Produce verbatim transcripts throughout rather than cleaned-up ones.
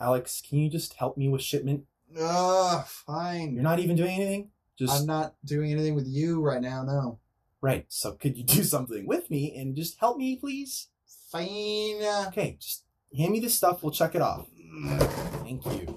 Alex, can you just help me with shipment? Ugh, fine. You're not even doing anything? Just I'm not doing anything with you right now, no. Right, so could you do something with me and just help me, please? Fine. Okay, just hand me the stuff, we'll check it off. Thank you.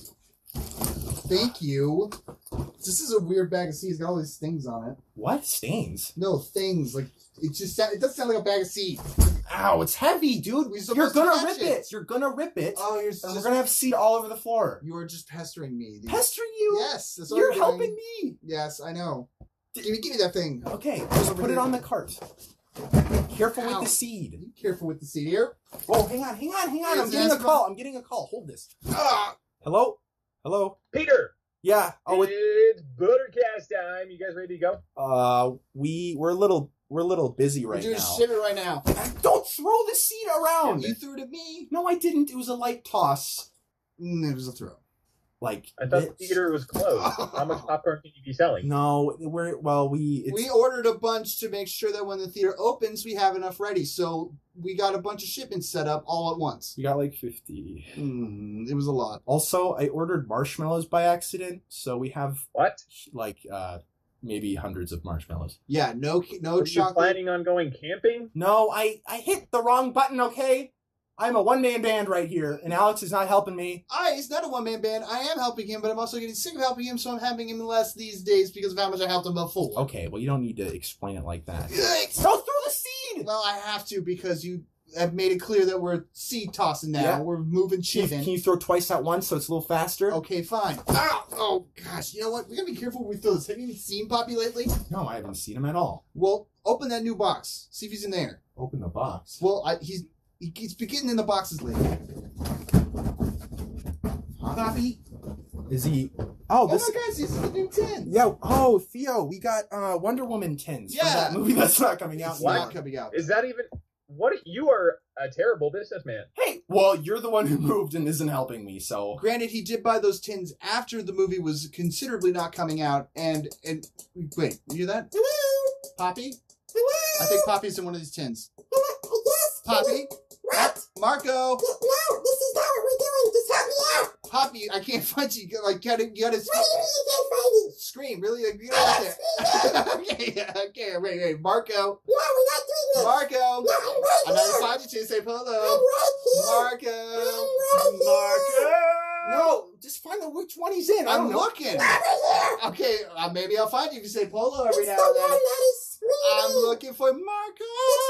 Thank you. This is a weird bag of seeds. It's got all these things on it. What? Stains? No, things. Like, it just sound, it doesn't sound like a bag of seeds. Ow, it's heavy, dude. We're You're supposed to gonna catch rip it. it. You're gonna rip it. Oh, you're and just... we're gonna have seed all over the floor. You are just pestering me. These- Pestering you? Yes, that's what You're I'm helping doing. me. Yes, I know. Give me, give me that thing. Okay, just put it on the cart. Careful Ow. with the seed. Be careful with the seed here. Oh, hang on, hang on, hang on. I'm Is getting a this call. I'm getting a call. Hold this. Ah! Hello? Hello? Peter, Yeah. Oh, it, it's Buttercast time. You guys ready to go? uh, we we're a little we're a little busy right We're doing now. shit right now. Don't throw the seed around. You threw it at me. No, I didn't. It was a light toss. Mm, it was a throw. Like I thought bits. the theater was closed. How much popcorn can you be selling? No, we're well. We it's, We ordered a bunch to make sure that when the theater opens, we have enough ready. So we got a bunch of shipments set up all at once. we got like fifty. Mm, it was a lot. Also, I ordered marshmallows by accident, so we have What? like uh maybe hundreds of marshmallows. Yeah, no, no Are you chocolate. planning on going camping? No, I I hit the wrong button. Okay, I'm a one man band right here, and Alex is not helping me. I, he's not a one-man band. I am helping him, but I'm also getting sick of helping him, so I'm helping him less these days because of how much I helped him before. Okay, well you don't need to explain it like that. Yikes. Don't throw the seed. Well, I have to because you have made it clear that we're seed tossing now. Yeah. We're moving Can you, chicken. can you throw twice at once so it's a little faster? Okay, fine. Ow! Oh, gosh. You know what? We gotta be careful when we throw this. Have you even seen Poppy lately? No, I haven't seen him at all. Well, open that new box. See if he's in there. Open the box. Well, I, he's he, he's beginning in the boxes lately. Huh? Poppy? Is he? Oh, Oh this. my gosh, these are the new tins. Yeah. Oh, Theo, we got uh, Wonder Woman tins. from Yeah. that movie that's not coming out. It's What? not coming out. Is that even... What? You are a terrible businessman. Hey, well, you're the one who moved and isn't helping me, so. Granted, he did buy those tins after the movie was considerably not coming out, and and wait, you hear that? Hello? Poppy? Hello? I think Poppy's in one of these tins. Hello? Yes? Poppy? What? Marco? No, this is not what we're doing. Just help me out. Poppy, I can't find you. Like, gotta, you gotta What do you mean you can't find me? scream. Really? Like, get out there. okay, okay, wait, wait. Marco. No, we're not doing this. Marco. No, I'm right I'm not here. find you to say I'm hello. right here. Marco. I'm right No, just find out which one he's in. I I'm don't know. looking. here. Over here. Okay, uh, maybe I'll find you if you say Polo every It's now the and one then. that is screaming. I'm looking for Marco.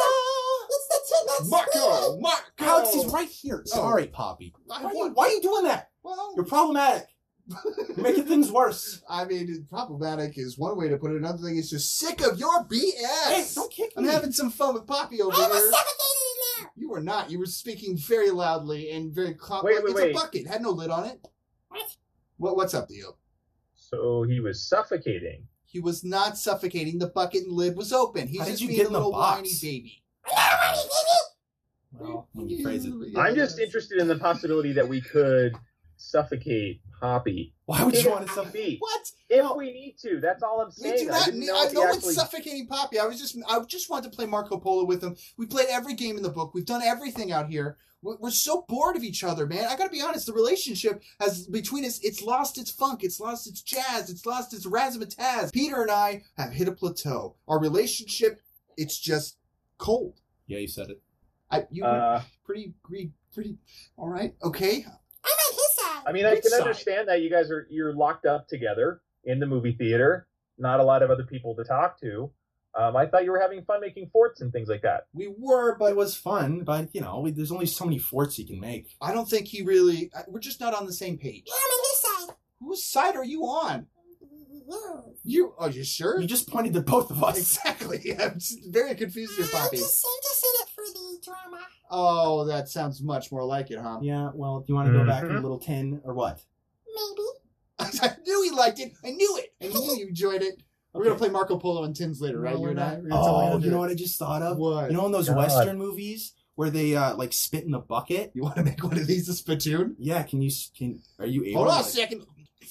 It's the tin that's Marco. screaming. Marco. Alex, he's right here. Sorry, Poppy. I Why are, you, want- why are you doing that? Well, You're problematic. You're making things worse. I mean, problematic is one way to put it. Another thing is just sick of your B Hey, S. don't kick I'm me. having some fun with Poppy over I was here. suffocated in there. You were not. You were speaking very loudly and very calm. Wait, Like, wait, it's wait. a bucket. It had no lid on it. What? What? What's up, Theo? So he was suffocating. He was not suffocating. The bucket and lid was open. He's How did just you being get a in the little box? whiny baby. I'm not a whiny baby. Well, when you phrase it. I'm just interested in the possibility that we could suffocate Poppy. Why would If you want to need suffocate? be. What? If No. we need to, that's all I'm We saying. do I not didn't need. know I if he know it's actually. suffocating Poppy. I was just. I just wanted to play Marco Polo with him. We played every game in the book. We've done everything out here. We're, we're so bored of each other, man. I gotta be honest. The relationship has between us. It's lost its funk. It's lost its jazz. It's lost its razzmatazz. Peter and I have hit a plateau. Our relationship. It's just cold. Yeah, you said it. I. You. Uh, pretty. Pretty. Pretty. All right. Okay. I'm on his side. I mean, I Which can side? understand that you guys are you're locked up together in the movie theater. Not a lot of other people to talk to. Um, I thought you were having fun making forts and things like that. We were, But it but was fun. But you know, we, there's only so many forts you can make. I don't think he really. I- We're just not on the same page. Yeah, I'm on his side. Whose side are you on? You. You. Are you sure? You just pointed to both of us. Exactly. I'm just very confused here, I'm Poppy. just, I'm just in it for the drama. Oh, that sounds much more like it, huh? Yeah. Well, do you want to go back in a Mhm. little tin or what? Maybe. I knew he liked it. I knew it. I knew you enjoyed it. We're Okay. gonna play Marco Polo and tins later, right? No, you we're and I. not. We're gonna tell Oh, to do you know it. what I just thought of? What? You know in those God. Western movies where they uh, like spit in the bucket? You want to make one of these a spittoon? Yeah. Can you? s- Can? Are you able? Hold to, on a like- second.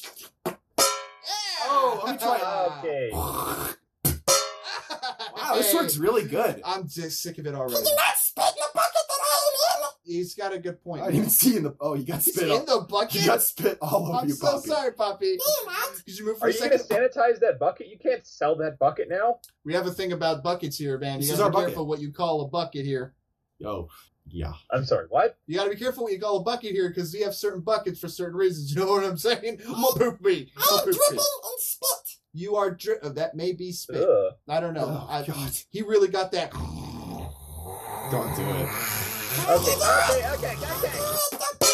Oh, let me try it. Okay. Wow, this works really good. I'm just sick of it Can already. you not spit in the bucket that I am in? he's got a good point. I didn't even see in the. Oh, you got He's spit. in all, the bucket? you got spit all over I'm you, so Poppy. sorry, Poppy. Damn it. Could you move for Are a you going to second? sanitize that bucket? You can't sell that bucket now. We have a thing about buckets here, man. This You is gotta our be bucket. careful what you call a bucket here. Yo, yeah. I'm sorry, what? You gotta be careful what you call a bucket here, because we have certain buckets for certain reasons. You know what I'm saying? Mo poopy. Mo I'm poopy. dripping in spit. You are dri- oh, that may be spit. Ugh. I don't know. Oh, I, God. he really got that. Don't do it. Okay, okay, okay, okay.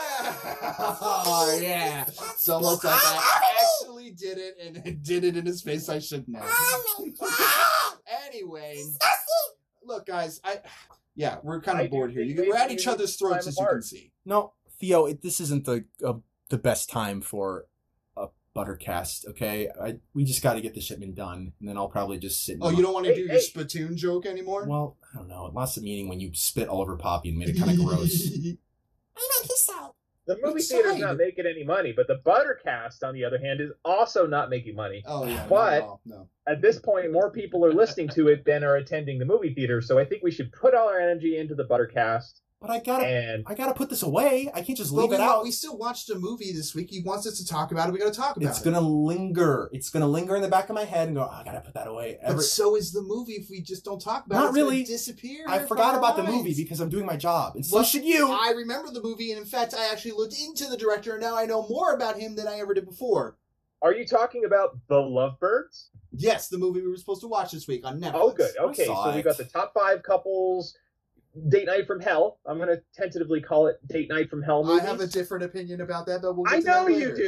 Oh yeah. It's almost like I actually did it and it did it in his face. I shouldn't have. Oh my god. Anyway, Disgusting. look, guys. I yeah, we're kind I of do bored here. think You, we're maybe at each we other's need to throats, climb as you apart. can see. No, Theo, it, this isn't the uh, the best time for a buttercast. Okay, I we just got to get the shipment done, and then I'll probably just sit. in Oh, my- you don't want to Hey, do your hey. spittoon joke anymore? Well, I don't know. It lost the meaning when you spit all over Poppy and made it kind of gross. I'm on his side. The movie Which theater's side? not making any money, but the Buttercast, on the other hand, is also not making money. Oh yeah, But- no, no. At this point, more people are listening to it than are attending the movie theater, so I think we should put all our energy into the Buttercast. But I gotta, And I gotta put this away. I can't just Well, leave we, it out. we still watched a movie this week. He wants us to talk about it. We got to talk about It's it. gonna linger. It's gonna linger in the back of my head and go, oh, I gotta put that away. But Every, so is the movie. If we just don't talk about Not it, it's really. gonna disappear. I from forgot our about the minds. movie because I'm doing my job, and so Well, should you. I remember the movie, and in fact, I actually looked into the director, and now I know more about him than I ever did before. are you talking about The Lovebirds? Yes, the movie we were supposed to watch this week on Netflix. Oh, good. I Okay, saw so we it. got the top five couples date night from hell. I'm going to tentatively call it date night from hell I movies. have a different opinion about that, but we'll get I to that know you later.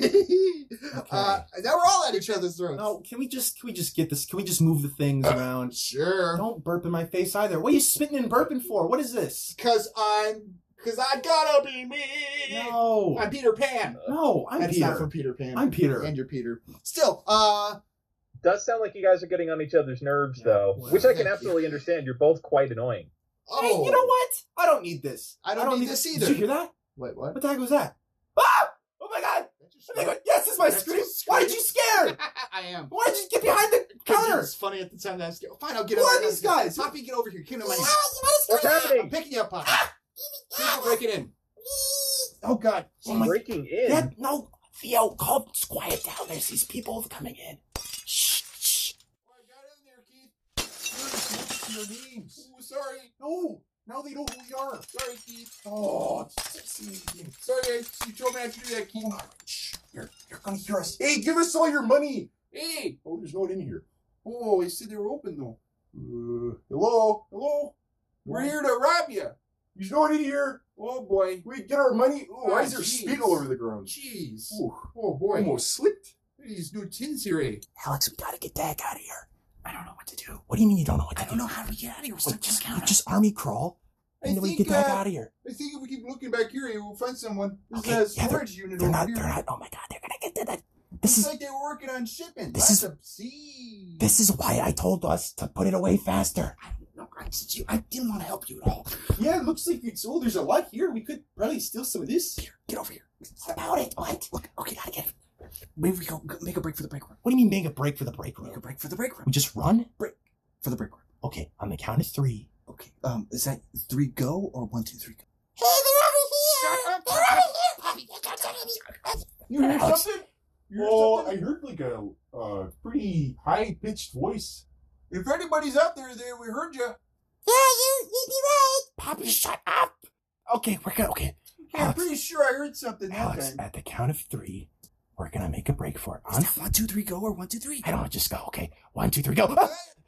do. uh, now we're all at each other's throats. No, can we just can we just get this? Can we just move the things around? Sure. Don't burp in my face either. What are you spitting and burping for? What is this? Because I'm... Because I gotta be me! No, I'm Peter Pan! no, I'm That's Peter. not from Peter Pan. I'm Peter. And you're Peter. Still, uh... Does sound like you guys are getting on each other's nerves, Yeah, though, well, which I can thank you. absolutely understand. You're both quite annoying. Oh. Hey, you know what? I don't need this. I don't need this either. Did you hear that? Wait, what? What the heck was that? Ah! Oh my god! Oh my god! Yes, it's my That's scream. your scream? Why did you scare? I am. Why did you get behind the counter? It's funny at the time that I was scared. Fine, I'll get Who over are these guys? Poppy, get over here. Get in my Oh, hand. you want What's to I'm happening? picking you up, Poppy. scream? People break it in. Oh, God. Oh my- Breaking in. Yeah, no, Theo, calm, just quiet down. There's these people coming in. Shh, shh. Oh, I got in there, Keith. Your names. Oh, sorry. No, now they know who we are. Sorry, Keith. Oh, it's- Sorry, I, you told me not to do that, Keith. oh, shh. You're, you're gonna hear us. Hey, give us all your money. Hey. Oh, there's no one in here. Oh, he said they were open, though. Uh, hello, hello. We're here to rob you. There's no one in here. Oh, boy. We get our money. Oh, why is there jeez. spit all over the ground? Jeez. Ooh, Oh, boy. almost slipped. These new tins here, eh? Alex, we gotta get Dag out of here. I don't know what to do. What do you mean you don't know what to I do? don't know how to get out of here. We're Well, stuck just, on the just army crawl, I and then we think, get Dag uh, out of here. I think if we keep looking back here, we'll find someone. This Okay, is a yeah, storage unit They're over not. here. They're not. Oh my god, they're gonna get to that. This Looks is like they were working on shipping. This Lots is- of seeds. this is why I told us to put it away faster. I don't know. I, said you, I didn't want to help you at all. Yeah, it looks like it's. Oh, there's a lot here. We could probably steal some of this. Get over here. What about it? What? Look, okay, gotta get it. Maybe we go make a break for the break room. What do you mean make a break for the break Make a room? break for the break room. We just run? For the break room. Okay, on the count of three. Okay. Um, is that three go or one, two, three go? Hey, they're over here. Shut up, They're over here. Poppy, you got something. You hear Alex. something? You hear Well, I something? heard like a uh, pretty high pitched voice. If anybody's out there, there we heard you. Yeah, you, you'd be right. Poppy, shut up. Okay, we're gonna. Okay, Yeah, I'm Alex. pretty sure I heard something that Alex, time. at the count of three, we're gonna make a break for it. Is On that one, two, three go or one, two, three? I don't know, just go. Okay, one, two, three, go.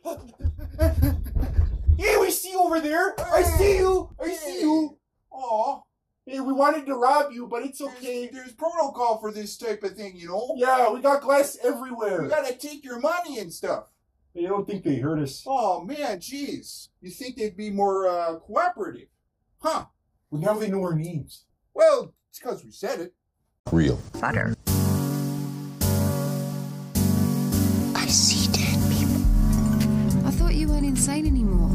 Hey, we see you over there. I see you. I see you. Aw. Hey, we wanted to rob you, but it's There's, okay. there's protocol for this type of thing, you know? Yeah, we got glass We everywhere. gotta take your money and stuff. They don't think they hurt us. Oh, man, jeez. You think they'd be more uh, cooperative? Huh. Well, now they know our names. Well, it's because we said it. Real. Butter. I see dead people. I thought you weren't insane anymore.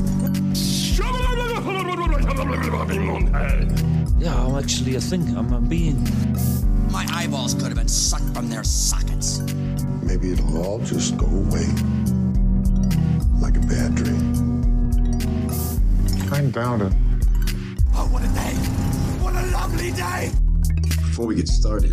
Yeah, I'm actually a thing. I'm a being. My eyeballs could have been sucked from their sockets. Maybe it'll all just go away. Like a bad dream. I'm down to A what a day! What a lovely day! Before we get started,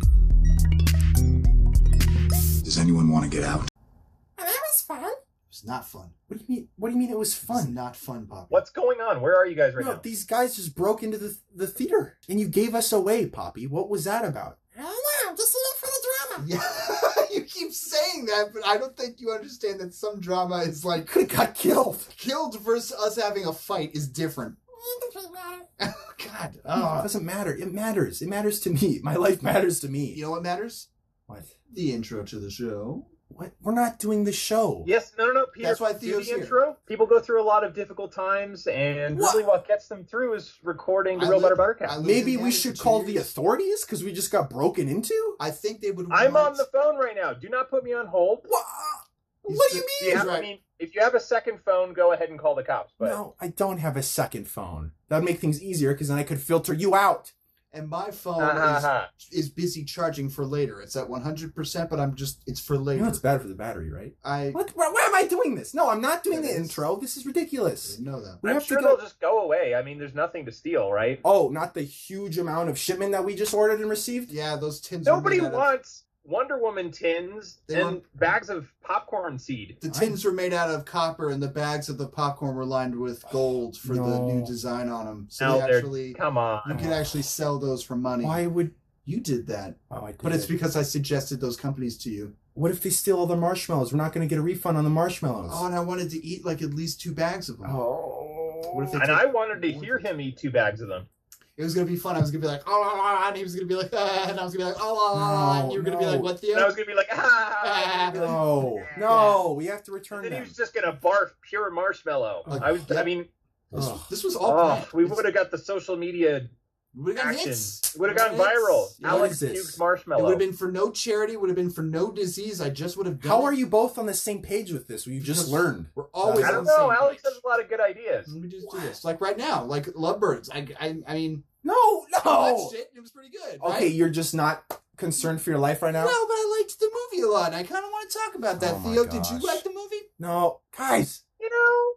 does anyone want to get out? Well, that was fun. It's not fun. What do you mean? What do you mean it was It's fun? not fun, Poppy. What's going on? Where are you guys right No, now? these guys just broke into the the theater and you gave us away, Poppy. What was that about? I don't know. I'm just in it for the drama. Yeah, you keep saying that, but I don't think you understand that some drama is like Could have got killed. killed versus us having a fight is different. It doesn't matter. Oh, God. It Oh. doesn't matter. It matters. It matters to me. My life matters to me. You know what matters? What? The intro to the show. What? We're not doing the show. Yes, no, no, no, Peter. That's why do Theo's the here. intro. People go through a lot of difficult times, and What? really what gets them through is recording the I Real live- Butter I Buttercast. live- Maybe in we Canada should for call two the years. authorities because we just got broken into. I think they would. I'm want- on the phone right now. Do not put me on hold. What? He's What do you just- Do you mean? have, right. I mean, if you have a second phone, go ahead and call the cops. But No, I don't have a second phone. That'd make things easier because then I could filter you out. And my phone Uh-huh. is, is busy charging for later. It's at one hundred percent, but I'm just, it's for You later. know it's bad for the battery, right? I What? Why, why am I doing this? No, I'm not doing It the is. intro. This is ridiculous. didn't know that. We I'm have sure to go. they'll just go away. I mean, there's nothing to steal, right? Oh, not the huge amount of shipment that we just ordered and received? Yeah, those tins. Nobody were made out of- wants Wonder Woman tins They and were- bags of popcorn seed. The tins were made out of copper, and the bags of the popcorn were lined with gold for the No. new design on them. So Out they there, actually, come on. you could actually sell those for money. Why would... You did that, Oh, I did. but it's because I suggested those companies to you. What if they steal all the marshmallows? We're not going to get a refund on the marshmallows. Oh, and I wanted to eat like at least two bags of them. Oh. What if they And took- I wanted to hear him eat two bags of them. It was gonna be fun. I was gonna be like, oh, la, la, la, and he was gonna be like, ah, and I was gonna be like, oh, la, la, la, and you were gonna be No, like, no. what, Theo? And I was gonna be like, ah. Ah. No, no, we have to return And then he them. was just gonna barf pure marshmallow. Oh, I was. yeah. I mean, This, Ugh. this was all oh, planned. we It's- would have got the social media we would've got action. hits. Would have gone Hits. viral. Yeah. What Alex is this? puked It marshmallow. would have been for no charity. Would have been for no disease. I just would have done How it. are you both on the same page with this? We just Because learned. We're always I on don't the know. same Alex page. has a lot of good ideas. Let me just do this. Like right now, like Lovebirds. I, I, I mean, No, I no. watched it. It was pretty good. Okay, right? you're just not concerned for your life right now? No, but I liked the movie a lot. And I kind of want to talk about that. Oh my Theo, did you gosh. like the movie? No. Guys. You know,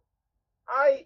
I.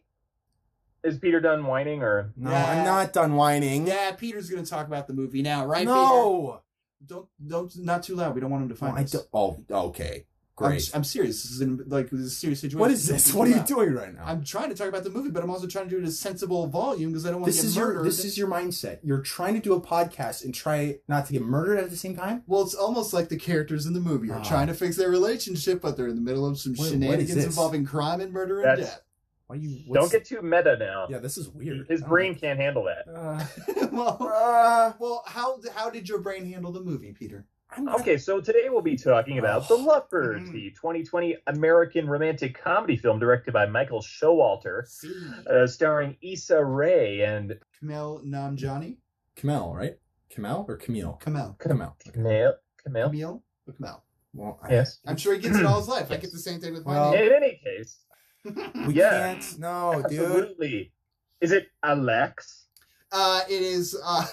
Is Peter done whining or? No, Yeah. I'm not done whining. Yeah, Peter's gonna talk about the movie now, right? No. Peter? Don't, don't, not too loud. We don't want him to No, find I us. don't. Oh, okay. I'm, Great. I'm serious. This is in, like this is a serious situation. What is Don't this? be What too are you loud. doing right now? I'm trying to talk about the movie, but I'm also trying to do it at a sensible volume because I don't want to This get is murdered. your this is your mindset. You're trying to do a podcast and try not to get murdered at the same time. Well, it's almost like the characters in the movie are Ah. trying to fix their relationship, but they're in the middle of some What- what is shenanigans this? involving crime and murder and That's- death. Why you? Don't what's- get too meta now. Yeah, this is weird. His I don't brain like- can't handle that. Uh, well, uh, well, how how did your brain handle the movie, Peter? I'm not- Okay, so today we'll be talking about The Lovebirds, Mm. the twenty twenty American romantic comedy film directed by Michael Showalter, uh, starring Issa Rae and Kamel Namjani? Kamel, right? Kamel or Camille? Kamel. Kamel. Camille. Camille. Camille? Or Kamel. Well, I, Yes. I'm sure he gets it all his life. I get the same thing with my Well, name. In any case, we Yeah. can't. No, dude. absolutely. Is it Alex? Uh, it is. Uh,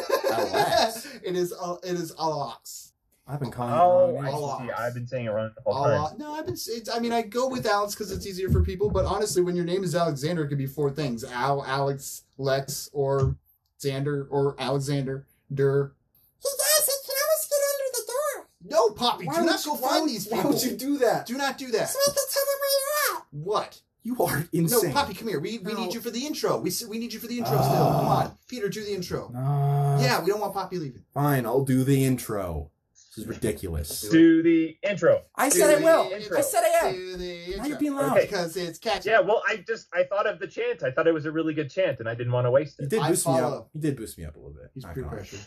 Alex. it is. Uh, it is Alex. I've been calling Oh, it wrong. I names. Alex. see. I've been saying it wrong the whole Ala- time. no, I've been. It's, I mean, I go with Alex because it's easier for people. But honestly, when your name is Alexander, it could be four things: Al, Alex, Lex, or Xander, or Alexander. Der. He does. He can always get under the door. No, Poppy, Why do would not you- go why find would- these Why people. would you do that? Do not do that. So I can tell him where you're at. What? You are No, insane. Poppy, come here. We, we No. need you for the intro. We s- we need you for the intro Ah. still. Come on, Peter, do the intro. Uh, Yeah, we don't want Poppy leaving. Fine, I'll do the intro. This is ridiculous. Do the intro. I Do said I the will. intro. I said I am. Do the intro. Now you're being loud. Okay. Because it's catchy. Yeah, well, I just I thought of the chant. I thought it was a really good chant, and I didn't want to waste You it. did I boost me follow. up. You did boost me up a little bit. He's Not peer gonna lie. pressure.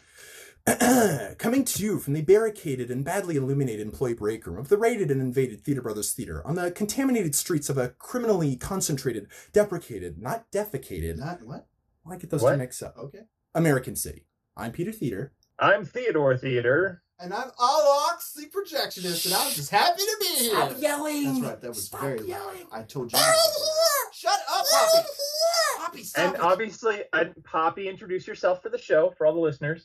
Coming to you from the barricaded and badly illuminated employee break room of the raided and invaded Theater Brothers Theater on the contaminated streets of a criminally concentrated, deprecated, not defecated. Not what? I get those What? two mixed up. Okay. American City. I'm Peter Theater. I'm Theodore Theater. And I'm Alex, the projectionist, and I'm just happy to be here. Stop yelling! That's right. That was Stop very loud. yelling! I told you. Get in here. Shut up, Get Poppy. in here. Poppy, stop And it. obviously, and Poppy, introduce yourself for the show for all the listeners.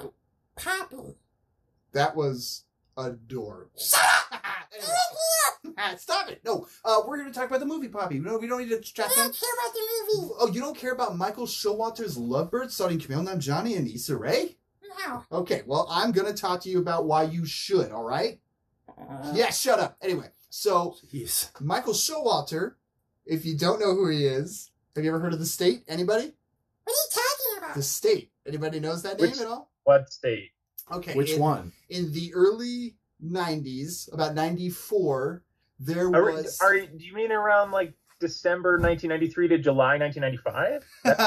Poppy. That was adorable. Shut up. Get Anyway. in here. Stop it! No, uh, we're going to talk about the movie, Poppy. No, we don't need to chat. I don't care about the movie. Oh, you don't care about Michael Showalter's Lovebird starring Camille Nanjiani and Issa Rae? No. Okay, well, I'm going to talk to you about why you should, all right? Uh, Yeah, shut up. Anyway, so Jeez. Michael Showalter, if you don't know who he is, have you ever heard of The State? Anybody? What are you talking about? The State. Anybody knows that name Which- at all? What state? Okay. Which in, one? In the early nineties, about ninety-four, there Are, was... are do you mean around like December nineteen ninety-three to July nineteen ninety-five?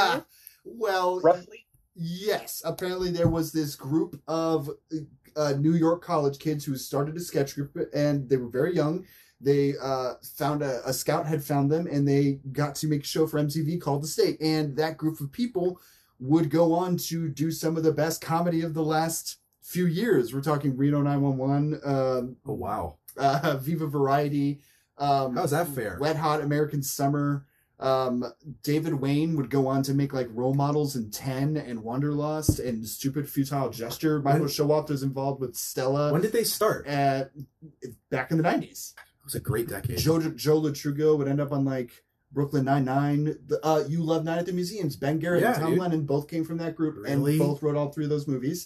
well, Roughly. yes. Apparently, there was this group of uh, New York college kids who started a sketch group, and they were very young. They uh, found a, a scout had found them, and they got to make a show for M T V called The State. And that group of people would go on to do some of the best comedy of the last few years. We're talking Reno nine one one, um, Oh, wow. uh, Viva Variety. Um, How's that fair? Wet Hot American Summer. Um, David Wayne would go on to make like role models in Ten and Wanderlust and Stupid Futile Gesture. Michael When- Showalter's involved with Stella. When did they start? It at, back in the nineties. was a great decade. Joe Joe Latrugo would end up on like Brooklyn Nine-Nine. The, uh, You Love Night at the Museums. Ben Garrett Yeah, and Tom dude. Lennon both came from that group Really? and both wrote all three of those movies.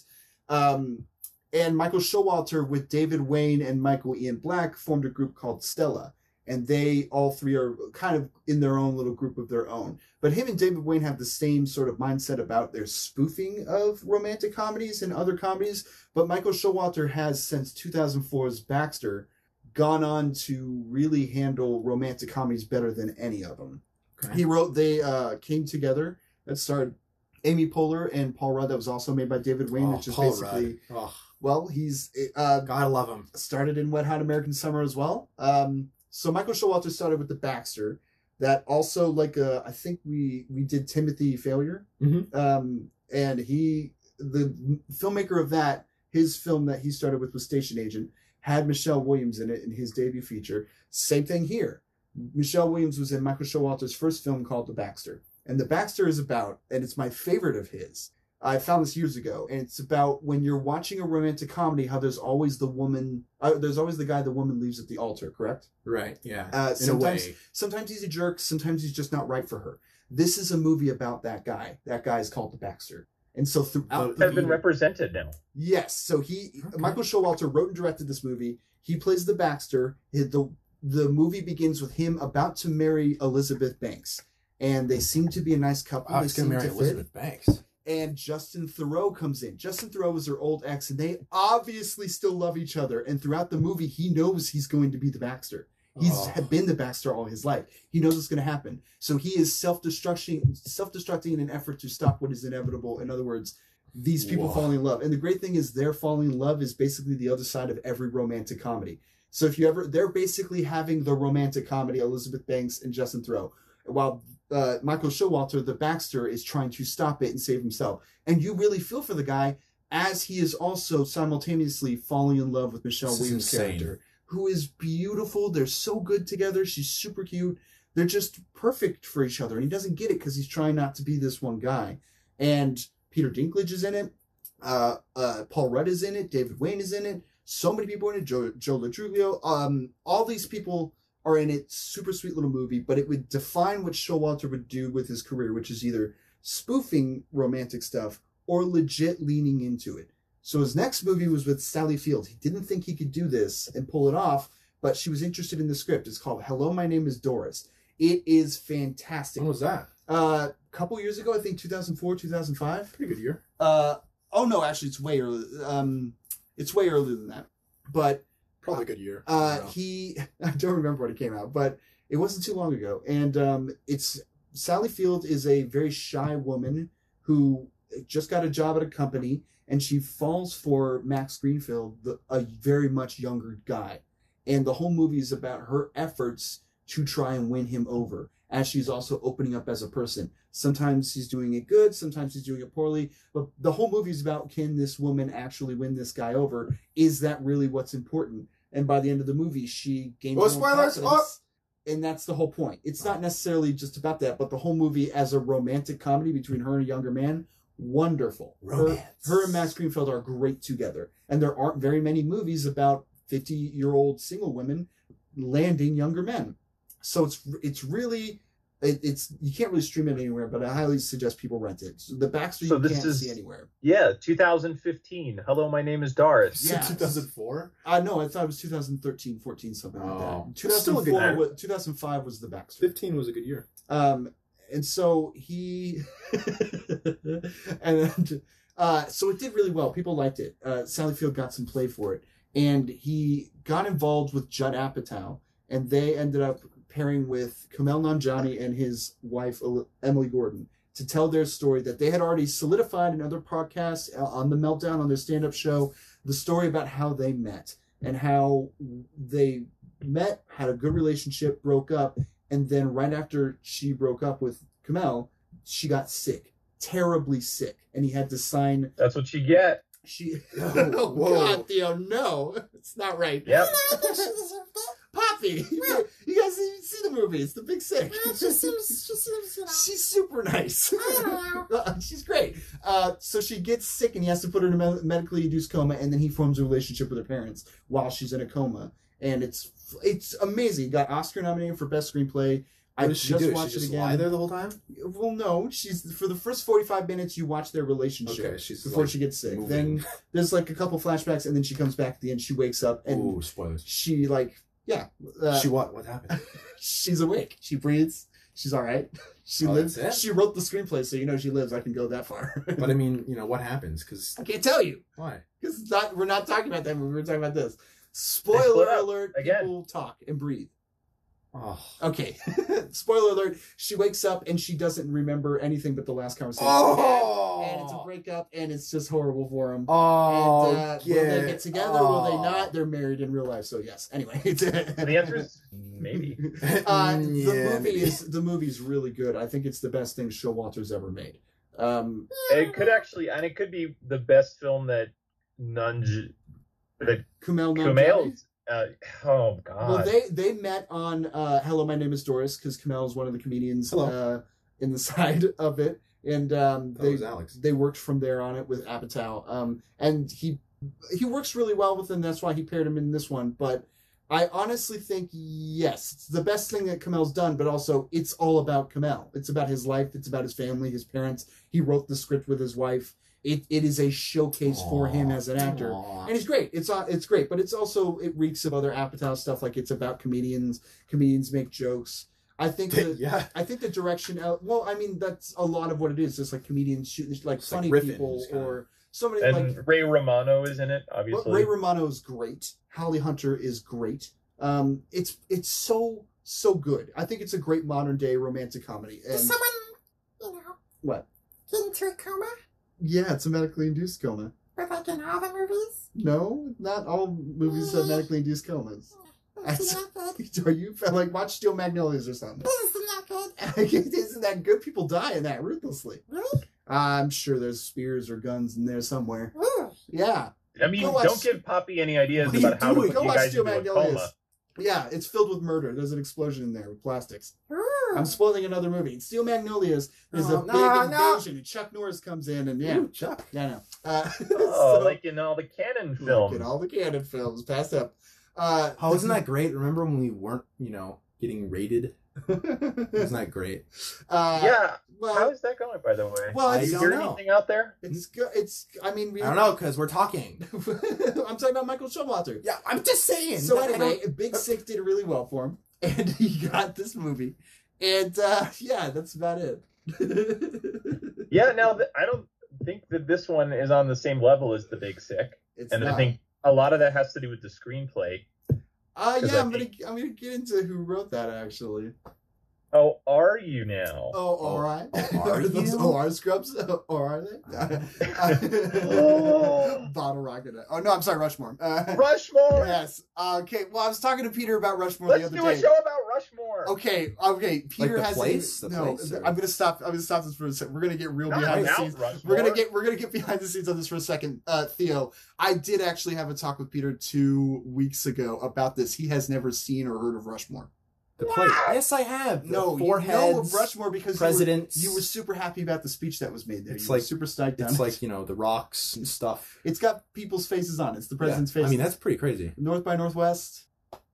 Um, and Michael Showalter with David Wayne and Michael Ian Black formed a group called Stella. And they all three are kind of in their own little group of their own. But him and David Wayne have the same sort of mindset about their spoofing of romantic comedies and other comedies. But Michael Showalter has, since two thousand four's Baxter, gone on to really handle romantic comedies better than any of them. Okay. He wrote, they uh, came together. That starred Amy Poehler and Paul Rudd. That was also made by David Wayne, Oh, which is Paul basically, Rudd. Oh, well, he's uh, gotta love him. started in Wet Hot American Summer as well. Um, so Michael Showalter started with the Baxter. That also, like, uh, I think we we did Timothy Failure. Mhm. Um, and he, the filmmaker of that, his film that he started with was Station Agent, had Michelle Williams in it in his debut feature. Same thing here. Michelle Williams was in Michael Showalter's first film called The Baxter. And The Baxter is about, and it's my favorite of his, I found this years ago, and it's about when you're watching a romantic comedy, how there's always the woman, uh, there's always the guy the woman leaves at the altar, correct? Right, yeah. Uh, In a sometimes, way. sometimes he's a jerk, sometimes he's just not right for her. This is a movie about that guy. That guy is called The Baxter. And so throughout the Has been represented now. Yes, so he Okay. Michael Showalter wrote and directed this movie. He plays the Baxter. He- The the movie begins with him about to marry Elizabeth Banks, and they seem to be a nice couple. Wow, they he's gonna seem marry to fit. Elizabeth Banks. And Justin Theroux comes in. Justin Theroux was their old ex, and they obviously still love each other. And throughout the movie, he knows he's going to be the Baxter. He's Oh. had been the Baxter all his life. He knows what's going to happen. So he is self-destructing, self-destructing in an effort to stop what is inevitable. In other words, these people Whoa. falling in love. And the great thing is their falling in love is basically the other side of every romantic comedy. So if you ever, they're basically having the romantic comedy, Elizabeth Banks and Justin Theroux, while uh, Michael Showalter, the Baxter, is trying to stop it and save himself. And you really feel for the guy as he is also simultaneously falling in love with Michelle This is Williams' insane. character, who is beautiful. They're so good together. She's super cute. They're just perfect for each other. And he doesn't get it because he's trying not to be this one guy. And Peter Dinklage is in it. Uh, uh, Paul Rudd is in it. David Wayne is in it. So many people in it. Joe, Joe Latruglio. Um, all these people are in it. Super sweet little movie. But it would define what Showalter would do with his career, which is either spoofing romantic stuff or legit leaning into it. So his next movie was with Sally Field. He didn't think he could do this and pull it off, but she was interested in the script. It's called Hello, My Name is Doris. It is fantastic. When was that? Uh, a couple years ago, I think two thousand four, two thousand five. Pretty good year. Uh, oh no, actually, it's way early. Um, it's way earlier than that. But Probably a good year. I uh, don't know. he, I don't remember when it came out, but it wasn't too long ago. And um, it's Sally Field is a very shy woman who just got a job at a company, and she falls for Max Greenfield, the, a very much younger guy. And the whole movie is about her efforts to try and win him over, as she's also opening up as a person. Sometimes she's doing it good, sometimes she's doing it poorly, but the whole movie is about, can this woman actually win this guy over? Is that really what's important? And by the end of the movie, she gains Oh, her own spoilers! confidence. And that's the whole point. It's not necessarily just about that, but the whole movie as a romantic comedy between her and a younger man, wonderful. Her, Romance. her and Max Greenfield are great together. And there aren't very many movies about fifty-year-old single women landing younger men. So it's it's really it, it's you can't really stream it anywhere, but I highly suggest people rent it. So the backstory So you this can't is- see anywhere. Yeah, two thousand fifteen. Hello, my name is Doris. Yeah. two thousand four? Uh, no, I thought it was two thousand thirteen, fourteen, something like Oh. that. It's still a good two thousand four, year. wa- two thousand five was the backstory. fifteen was a good year. Um, and so he, and uh, so it did really well. People liked it. Uh, Sally Field got some play for it, and he got involved with Judd Apatow, and they ended up pairing with Kumail Nanjiani and his wife Emily Gordon to tell their story that they had already solidified in other podcasts uh, on the Meltdown on their stand-up show. The story about how they met and how they met, had a good relationship, broke up. And then right after she broke up with Kumail, she got sick, terribly sick, and he had to sign. That's what you get. She. Oh, Oh whoa. God, Theo, no, it's not right. Yep. Poppy, you you guys didn't see the movie? It's The Big Sick. Well, she seems, she seems, you know. She's super nice. I don't She's great. Uh, so she gets sick, and he has to put her in a med- medically induced coma, and then he forms a relationship with her parents while she's in a coma, and it's it's amazing. Got Oscar nominated for best screenplay. What I does she just do? watched She it just again. lie there the whole time? Well, no, she's for the first forty-five minutes you watch their relationship Okay, she's before like she gets sick. moving. Then there's like a couple flashbacks, and then she comes back at the end. She wakes up and Ooh, spoilers. she like yeah, uh, she what? What happened? she's awake. She breathes. She's all right. She Oh, lives. that's it? She wrote the screenplay, so you know she lives. I can go that far. But I mean, you know, what happens? Because I can't tell you why? because not we're not talking about that movie. We're talking about this. split Spoiler up alert! again. People talk and breathe. Oh. Okay. Spoiler alert. She wakes up and she doesn't remember anything but the last conversation. Oh. And it's a breakup and it's just horrible for him. Oh, and, uh, yeah. will they get together? Will they Oh. not? They're married in real life, so yes. Anyway, The answer is maybe. uh, the Yeah, movie maybe. is the movie's really good. I think it's the best thing Showalter's ever made. Um, It could actually, and it could be the best film that Nunj, that Kumail Nanjiani. Kumail's. Uh, oh God. Well, they they met on uh, Hello, My Name is Doris because Kumail is one of the comedians Hello. uh, in the side of it, and um, That they was Alex. they worked from there on it with Apatow. Um, and he he works really well with him. That's why he paired him in this one. But I honestly think yes, it's the best thing that Kumail's done. But also, it's all about Kumail. It's about his life. It's about his family, his parents. He wrote the script with his wife. It it is a showcase for him as an actor. Aw. And it's great. It's uh, it's great, but it's also it reeks of other Apatow stuff. Like it's about comedians. Comedians make jokes. I think the Yeah. I think the direction. uh, Well, I mean that's a lot of what it is. Just like comedians shooting like It's like funny riffing, people just kinda- or somebody and like. Ray Romano is in it, But obviously. Ray Romano is great. Holly Hunter is great. Um, it's it's so so good. I think it's a great modern day romantic comedy. And Does someone, you know, what? get into a coma? Yeah, it's a medically induced coma. But like in all the movies? No, not all movies have medically induced comas. Isn't that good? Are you like watch Steel Magnolias or something? Isn't that good? Isn't that good? People die in that ruthlessly. Really? I'm sure there's spears or guns in there somewhere. Ooh. Yeah, I mean, Go watch- don't give Poppy any ideas What are you about how to doing? put Go you watch guys Steel into a Magnolias. coma. Yeah, it's filled with murder. There's an explosion in there with plastics. Ooh. I'm spoiling another movie. In Steel Magnolias, there's No, a big no, no. invasion, and Chuck Norris comes in, and yeah, Ooh, Chuck. yeah, no. Uh, Oh, so, like in all the canon like films. in all the canon films, passed up. Uh, Oh, isn't that great? Remember when we weren't, you know, getting rated? Isn't that great? uh, yeah. Well, How is that going, by the way? well, I it's, Is don't there know. anything out there? it's good. It's. I mean, we. I don't know, because we're talking. I'm talking about Michael Showalter. Yeah, I'm just saying. So I don't- anyway, Big Sick did really well for him, and he got this movie, and uh, yeah, that's about it. Yeah, now th- I don't think that this one is on the same level as The Big Sick, It's and not. I think a lot of that has to do with the screenplay. Uh, 'cause yeah, I I'm gonna think- I'm gonna get into who wrote that actually. Oh, are you now? Oh, all right. are those you? O R scrubs? Or are they? Oh. Bottle Rocket. Oh no, I'm sorry, Rushmore. Uh, Rushmore. yes. Okay. Well, I was talking to Peter about Rushmore Let's the other do day. a show about Rushmore. Okay, okay. Peter the has place? A, The no. place, or- I'm gonna stop. I'm gonna stop this for a second. We're gonna get real Not behind the Mount scenes. Rushmore. We're gonna get we're gonna get behind the scenes on this for a second. Uh, Theo, I did actually have a talk with Peter two weeks ago about this. He has never seen or heard of Rushmore. The place. Yes, I have. No, The four you know heads, of Rushmore because presidents. You were, you were super happy about the speech that was made there. It's you were like- super stoked on It's it. like, you know, the rocks and stuff. It's got people's faces on it. It's the president's Yeah. face. I mean, that's pretty crazy. North by Northwest.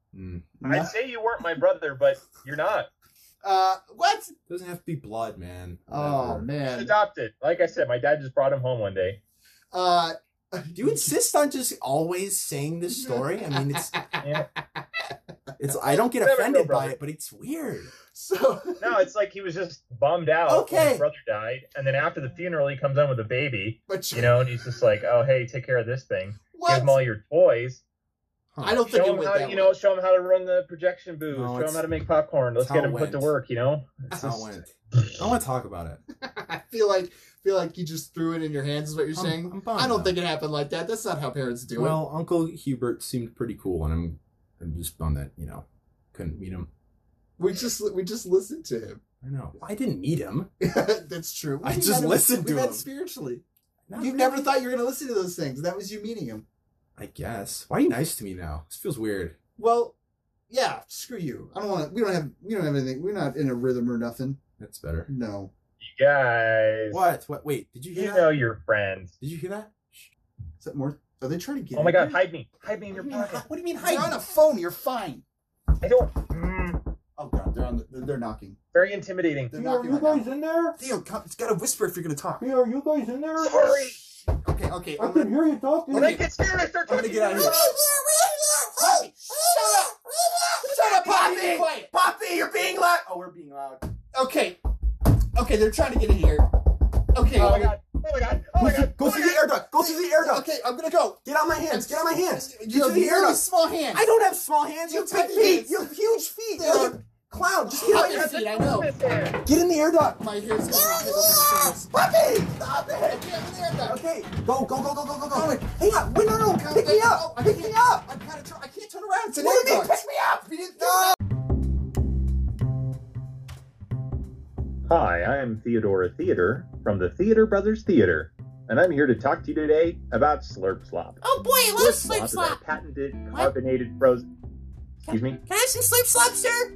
Mm. I'd say you weren't my brother, but you're not. Uh, what? Doesn't have to be blood, man. Oh Whatever. man. He's adopted. Like I said, my dad just brought him home one day. Uh, Do you insist on just always saying this story? I mean, it's Yeah. it's. I don't get Never offended know, by brother. it, but it's weird. so No, it's like he was just bummed out when Okay. his brother died, and then after the funeral, he comes in with a baby, but you know, and he's just like, "Oh, hey, take care of this thing. what? Give him all your toys. I don't think Show it him went how, that you way. know, show him how to run the projection booth. No, show it's- him how to make popcorn. Let's it's get how him it put to went. work. You know, That's It's how it just- went. I want to talk about it. I feel like feel like you just threw it in your hands. Is what you're I'm- saying? I'm bummed I don't now. think it happened like that. That's not how parents do Well, Uncle Hubert seemed pretty cool, and I'm I'm just bummed that you know couldn't meet him. it. We just we just listened to him. I know. I didn't meet him. That's true. I We just met him- listened we to met him. spiritually. Not You've really. never thought you were going to listen to those things. That was you meeting him. I guess. Why are you nice to me now? This feels weird. Well, yeah. Screw you. I don't want to. We don't have. We don't have anything. We're not in a rhythm or nothing. That's better. No. you guys. What? What? Wait. Did you hear You that? know your friends. Did you hear that? Is that more? Are they trying to get? Oh my in God, here? hide me, hide me in What your do you mean, pocket. hi- what do you mean hide? You're on a phone. You're fine. I don't. Mm, Oh God, they're on. The, they're, they're knocking. very intimidating. They're Hey, are knocking you right guys now. in there? Theo, come, it's got to whisper if you're going to talk. Hey, are you guys in there? Sorry. Okay, okay. I I'm can gonna, hear you talking. When I get scared, I start I'm gonna talking. get out of here. Poppy, shut up! Shut up, Poppy! Be quiet. Poppy, you're being loud. Oh, we're being loud. Okay, okay. They're trying to get in here. Okay. Oh my I'm- God! Oh my God! Oh my God! Go oh through my the God. air duct. Go through the air duct. Okay, I'm gonna go. Get on my hands. Get on my hands. Get You to have the air really duct. small hands. I don't have small hands. You have You big have feet. hands. You have huge feet. They're- You're like a clown. Just get on Poppy your feet, I know. Get in the air duct. My hair's going Puppy, stop it. Okay, I'm in the air duct. Okay, go, go, go, go, go, go, go. Wait. Hang on. Wait, no, no. Calm Pick me down. up. Oh, I Pick me can't- up. I'm kind of. Tr- I can't turn around. It's an What do air you mean, duct. pick me up? We didn't No. Hi, I am Theodora Theater from the Theater Brothers Theater, and I'm here to talk to you today about Slurp Slop. Oh boy, I love Slurp is our Slop. patented carbonated frozen. Excuse me. Can I have some Slurp Slop, sir?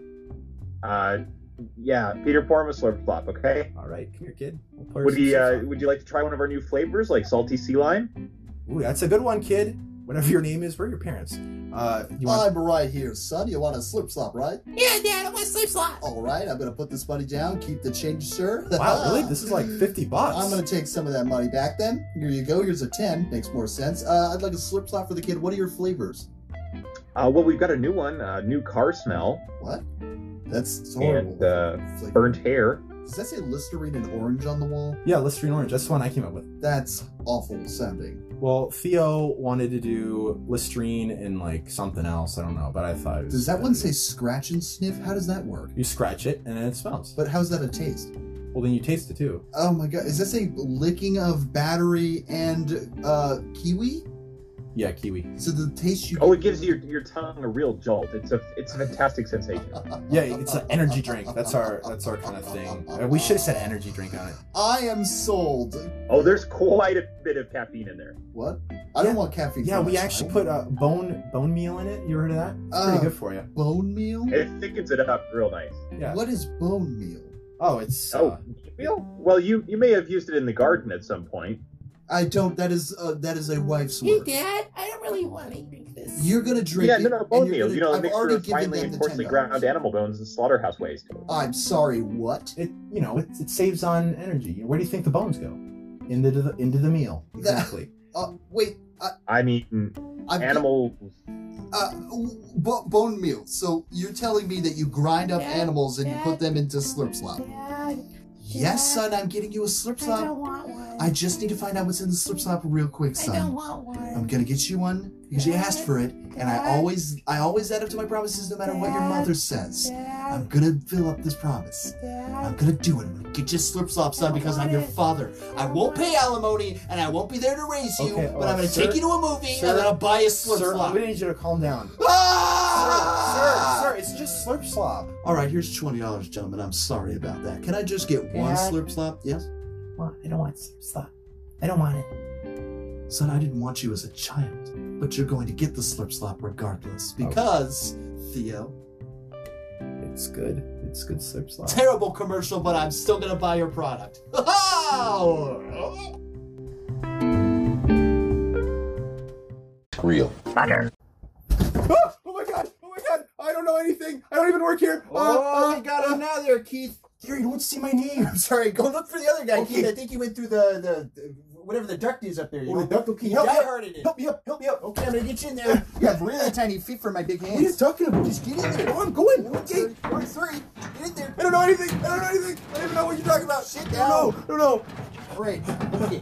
Uh, yeah, Peter, pour him a Slurp Slop, okay? All right, come here, kid. We'll pour Would some you stuff uh, on. Would you like to try one of our new flavors, like salty sea lime? Ooh, that's a good one, kid. Whatever your name is, where are your parents? Uh, you want? I'm right here, son. You want a slurp slop, right? Yeah, Dad, I want Slurp Slop. All right, I'm gonna put this money down. Keep the change, sir. Wow, really? This is like fifty bucks. I'm gonna take some of that money back then. Here you go. Here's a ten. Makes more sense. Uh, I'd like a slurp slop for the kid. What are your flavors? Uh, well, we've got a new one, uh, new car smell, What? That's horrible. and uh, It's like- burnt hair. Does that say Listerine and orange on the wall? Yeah, Listerine Orange. That's the one I came up with. That's awful sounding. Well, Theo wanted to do Listerine and like something else. I don't know, but I thought it was Does that one better. say scratch and sniff? How does that work? You scratch it and then it smells. But how's that a taste? Well, then you taste it too. Oh my god, is that say licking of battery and uh, kiwi? Yeah, kiwi. So the taste you Oh, it gives your your tongue a real jolt. It's a it's a fantastic sensation. Yeah, it's an energy drink. That's our that's our kind of thing. Uh, We should have said energy drink on it. I am sold. Oh, there's quite a bit of caffeine in there. What? I don't want caffeine. Yeah, for we my actually child. put uh, bone bone meal in it. You heard of that? It's Uh, pretty good for you. Bone meal? It thickens it up real nice. Yeah. What is bone meal? Oh, it's Oh, uh, well, well, you you may have used it in the garden at some point. I don't. That is uh, that is a wife's Hey, word. Dad, I don't really want to drink this. You're gonna drink Yeah, it. no, no, and bone you're meal. gonna- You know, the I've mixture already of given finely them and the coarsely ten ground dollars. animal bones and slaughterhouse waste. I'm sorry. What? it. You know, it, it saves on energy. Where do you think the bones go? Into the into the meal. Exactly. Uh, wait. I, I mean, I'm animal. Uh, b- bone meal. So you're telling me that you grind up Dad, animals and you Dad. put them into slurp slop? Dad, Yes, son. I'm getting you a slurp I don't slop. want one. I just need to find out what's in the slurp slop real quick, I don't son. want one. I'm gonna get you one because you asked for it, and I Dad. always, I always add up to my promises no matter what your Dad. mother says. I'm Dad, gonna fill up this promise. I'm Dad. gonna do it. I'm gonna get you a slurp slop, son, because I'm your father. I won't pay alimony, and I won't be there to raise you, Okay, but uh, I'm gonna sir- take you to a movie, sir- and then I'll buy you a slurp Sir, slop. we need you to calm down. Ah! Sir, sir, it's just slurp slop. All right, here's twenty dollars, gentlemen. I'm sorry about that. Can I just get one Dad. slurp slop? Yes? Well, I don't want Slurp Slop. I don't want it. Son, I didn't want you as a child, but you're going to get the slurp slop regardless because, Theo, It's good. It's good slurp slop. terrible commercial, but I'm still gonna buy your product. Real. Oh, oh my god! Oh my god! know anything. I don't even work here. Oh, uh, you got uh, him now there, Keith. Gary, don't see my name. I'm sorry. Go look for the other guy, Okay. Keith. I think he went through the, the, the whatever the duct is up there. You Oh, know? the duct, okay. He Help me die up. hearted it. Help me up. Help me up. Okay, I'm gonna get you in there. You have really tiny feet for my big hands. What are you talking about? Just get in there. Oh, I'm going. One, Okay. two, one, three. Get in there. I don't know anything. I don't know anything. I don't even know what you're talking about. Sit I down. don't know. I don't know. All right. Okay.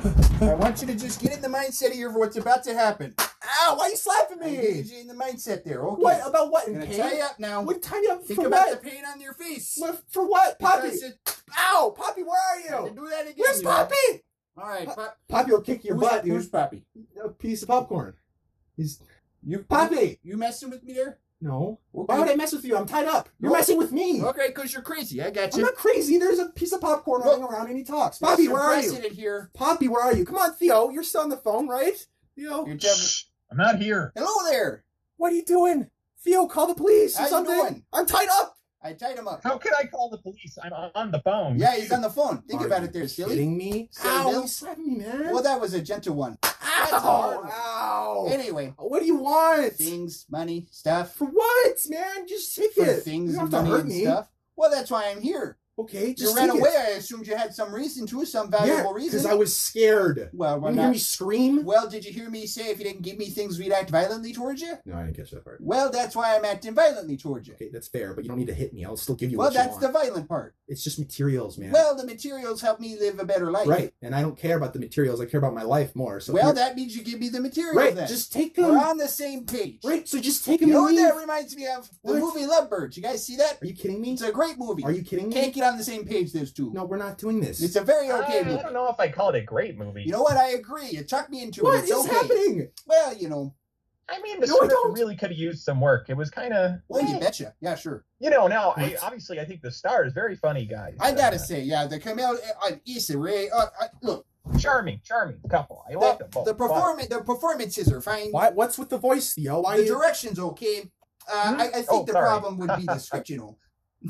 I want you to just get in the mindset here for what's about to happen. Ow, why are you slapping I me? need you in the mindset there. Okay. What? About what? I'm In gonna pain? tie you up now. What tie you up Think for about what? the pain on your face. What? For what? Poppy? Because it- Ow! Poppy, where are To you? do that again. Where's you know. Poppy? All right, Pop. Poppy will kick your Who's, butt, dude. who's Poppy? A piece of popcorn. He's... You, Poppy! You messing with me there? No. Okay. Why would I mess with you? I'm tied up. You're No. messing with me. Okay, because you're crazy. I got I'm you. not crazy. There's a piece of popcorn Look. running around and he talks. Poppy, There's where some are you? precedent here. Poppy, where are you? Come on, Theo. You're still on the phone, right? Theo? You're telling- I'm not here. Hello there. What are you doing? Theo, call the police or How you something. doing? I'm tied up. I tied him up. How could I call the police? I'm on the phone. Yeah, he's on the phone. Think Are about you it there, silly. kidding me? Silly Ow, Bill. you slapped me, man. Well, that was a gentle one. That's a Ow, hard one. ow. Anyway, What do you want? things, money, stuff. For what, man? Just take For it. things you and don't have to money hurt and me. stuff. Well, that's why I'm here. Okay, just You ran take away. it. I assumed you had some reason to, some Yeah, valuable reason. because I was scared. Well, You why didn't hear not? me scream? Well, did you hear me say if you didn't give me things, we'd act violently towards you? No, I didn't catch that part. Well, that's why I'm acting violently towards you. Okay, that's fair, but you don't need to hit me. I'll still give you Well, what that's you the want. violent part. It's just materials, man. Well, the materials help me live a better life. right, and I don't care about the materials. I care about my life more. So Well, here- that means you give me the materials right, then. just take We're them. on the same page. Right, so just take them You know and what leave. that reminds me of? The What? movie Lovebirds. You guys see that? Are you kidding me? It's a great movie. Are you kidding me? Can't get on the same page, those two. No, we're not doing this. It's a very okay I, movie. I don't know if I call it a great movie. You know what? I agree. You tucked me into What it. It's is okay. happening? Well, you know. I mean, the No, I script don't. really could have used some work. It was kind of, Well, you betcha. Yeah, sure. you know. Now, I, What? obviously, I think the star is very funny, guys. I gotta Uh, say, yeah, the Camille uh, Issa Rae. Uh, uh, look, charming, charming couple. I love the, them both. the performance, the performances are fine. Why, what's with the voice, Theo? Why The you... direction's okay. Uh, Hmm? I, I think Oh, the sorry. problem would be the script. You know,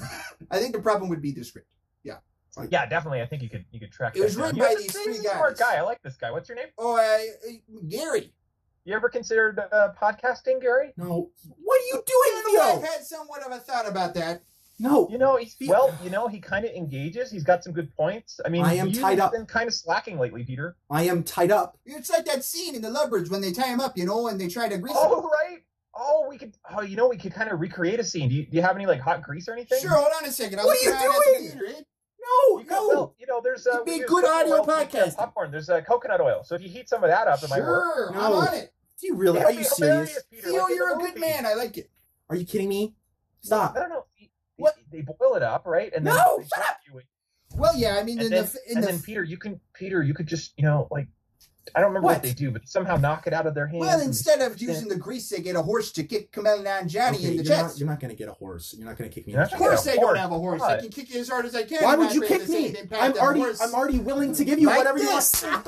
I think the problem would be the script. But yeah, definitely. I think you could you could track. It was that written down. by You're these a three smart guys. guy. I like this guy. What's your name? Oh, uh, Gary. You ever considered uh, podcasting, Gary? No. What are you doing, You know, I've Theo? had somewhat of a thought about that. No. You know, he's, Theo- well, you know, he kind of engages. He's got some good points. I mean, I am you've tied up. been kind of slacking lately, Peter. I am tied up. It's like that scene in the Lovebirds when they tie him up, you know, and they try to grease him. Oh, right. Oh, we could. Oh, you know, we could kind of recreate a scene. Do you, do you have any like hot grease or anything? Sure, hold on a second. I'll What look are you around at the doing? theater, eh? No, You could, no. well, you know, there's uh, It'd be we use good cooking audio oil to make, uh, podcasting. popcorn. There's uh, coconut oil. So if you heat some of that up, it might work. Sure, No. I'm on it. Do you really? It'll Are you be serious? hilarious, Peter, Theo, like in you're the a good movie. man. I like it. Are you kidding me? I Stop. don't know. They, What? They boil it up, right? And then No, they shut drop up. you in. Well, yeah, I mean, And in then, the in and the then Peter, you can Peter, you could just you know like I don't remember what, What? they do, but somehow knock it out of their hands. well, and instead of stand- using the grease, they get a horse to kick Kamel Nanjiani Okay, in the you're not, chest. you're not going to get a horse. You're not going to kick me. You're in the not Of gonna chest. course, get I a don't horse. have a horse. Why? I can kick you as hard as I can. Why I'm would not you ready kick to say me? it impact I'm on already, horse. I'm already willing to give you Like whatever you this. want.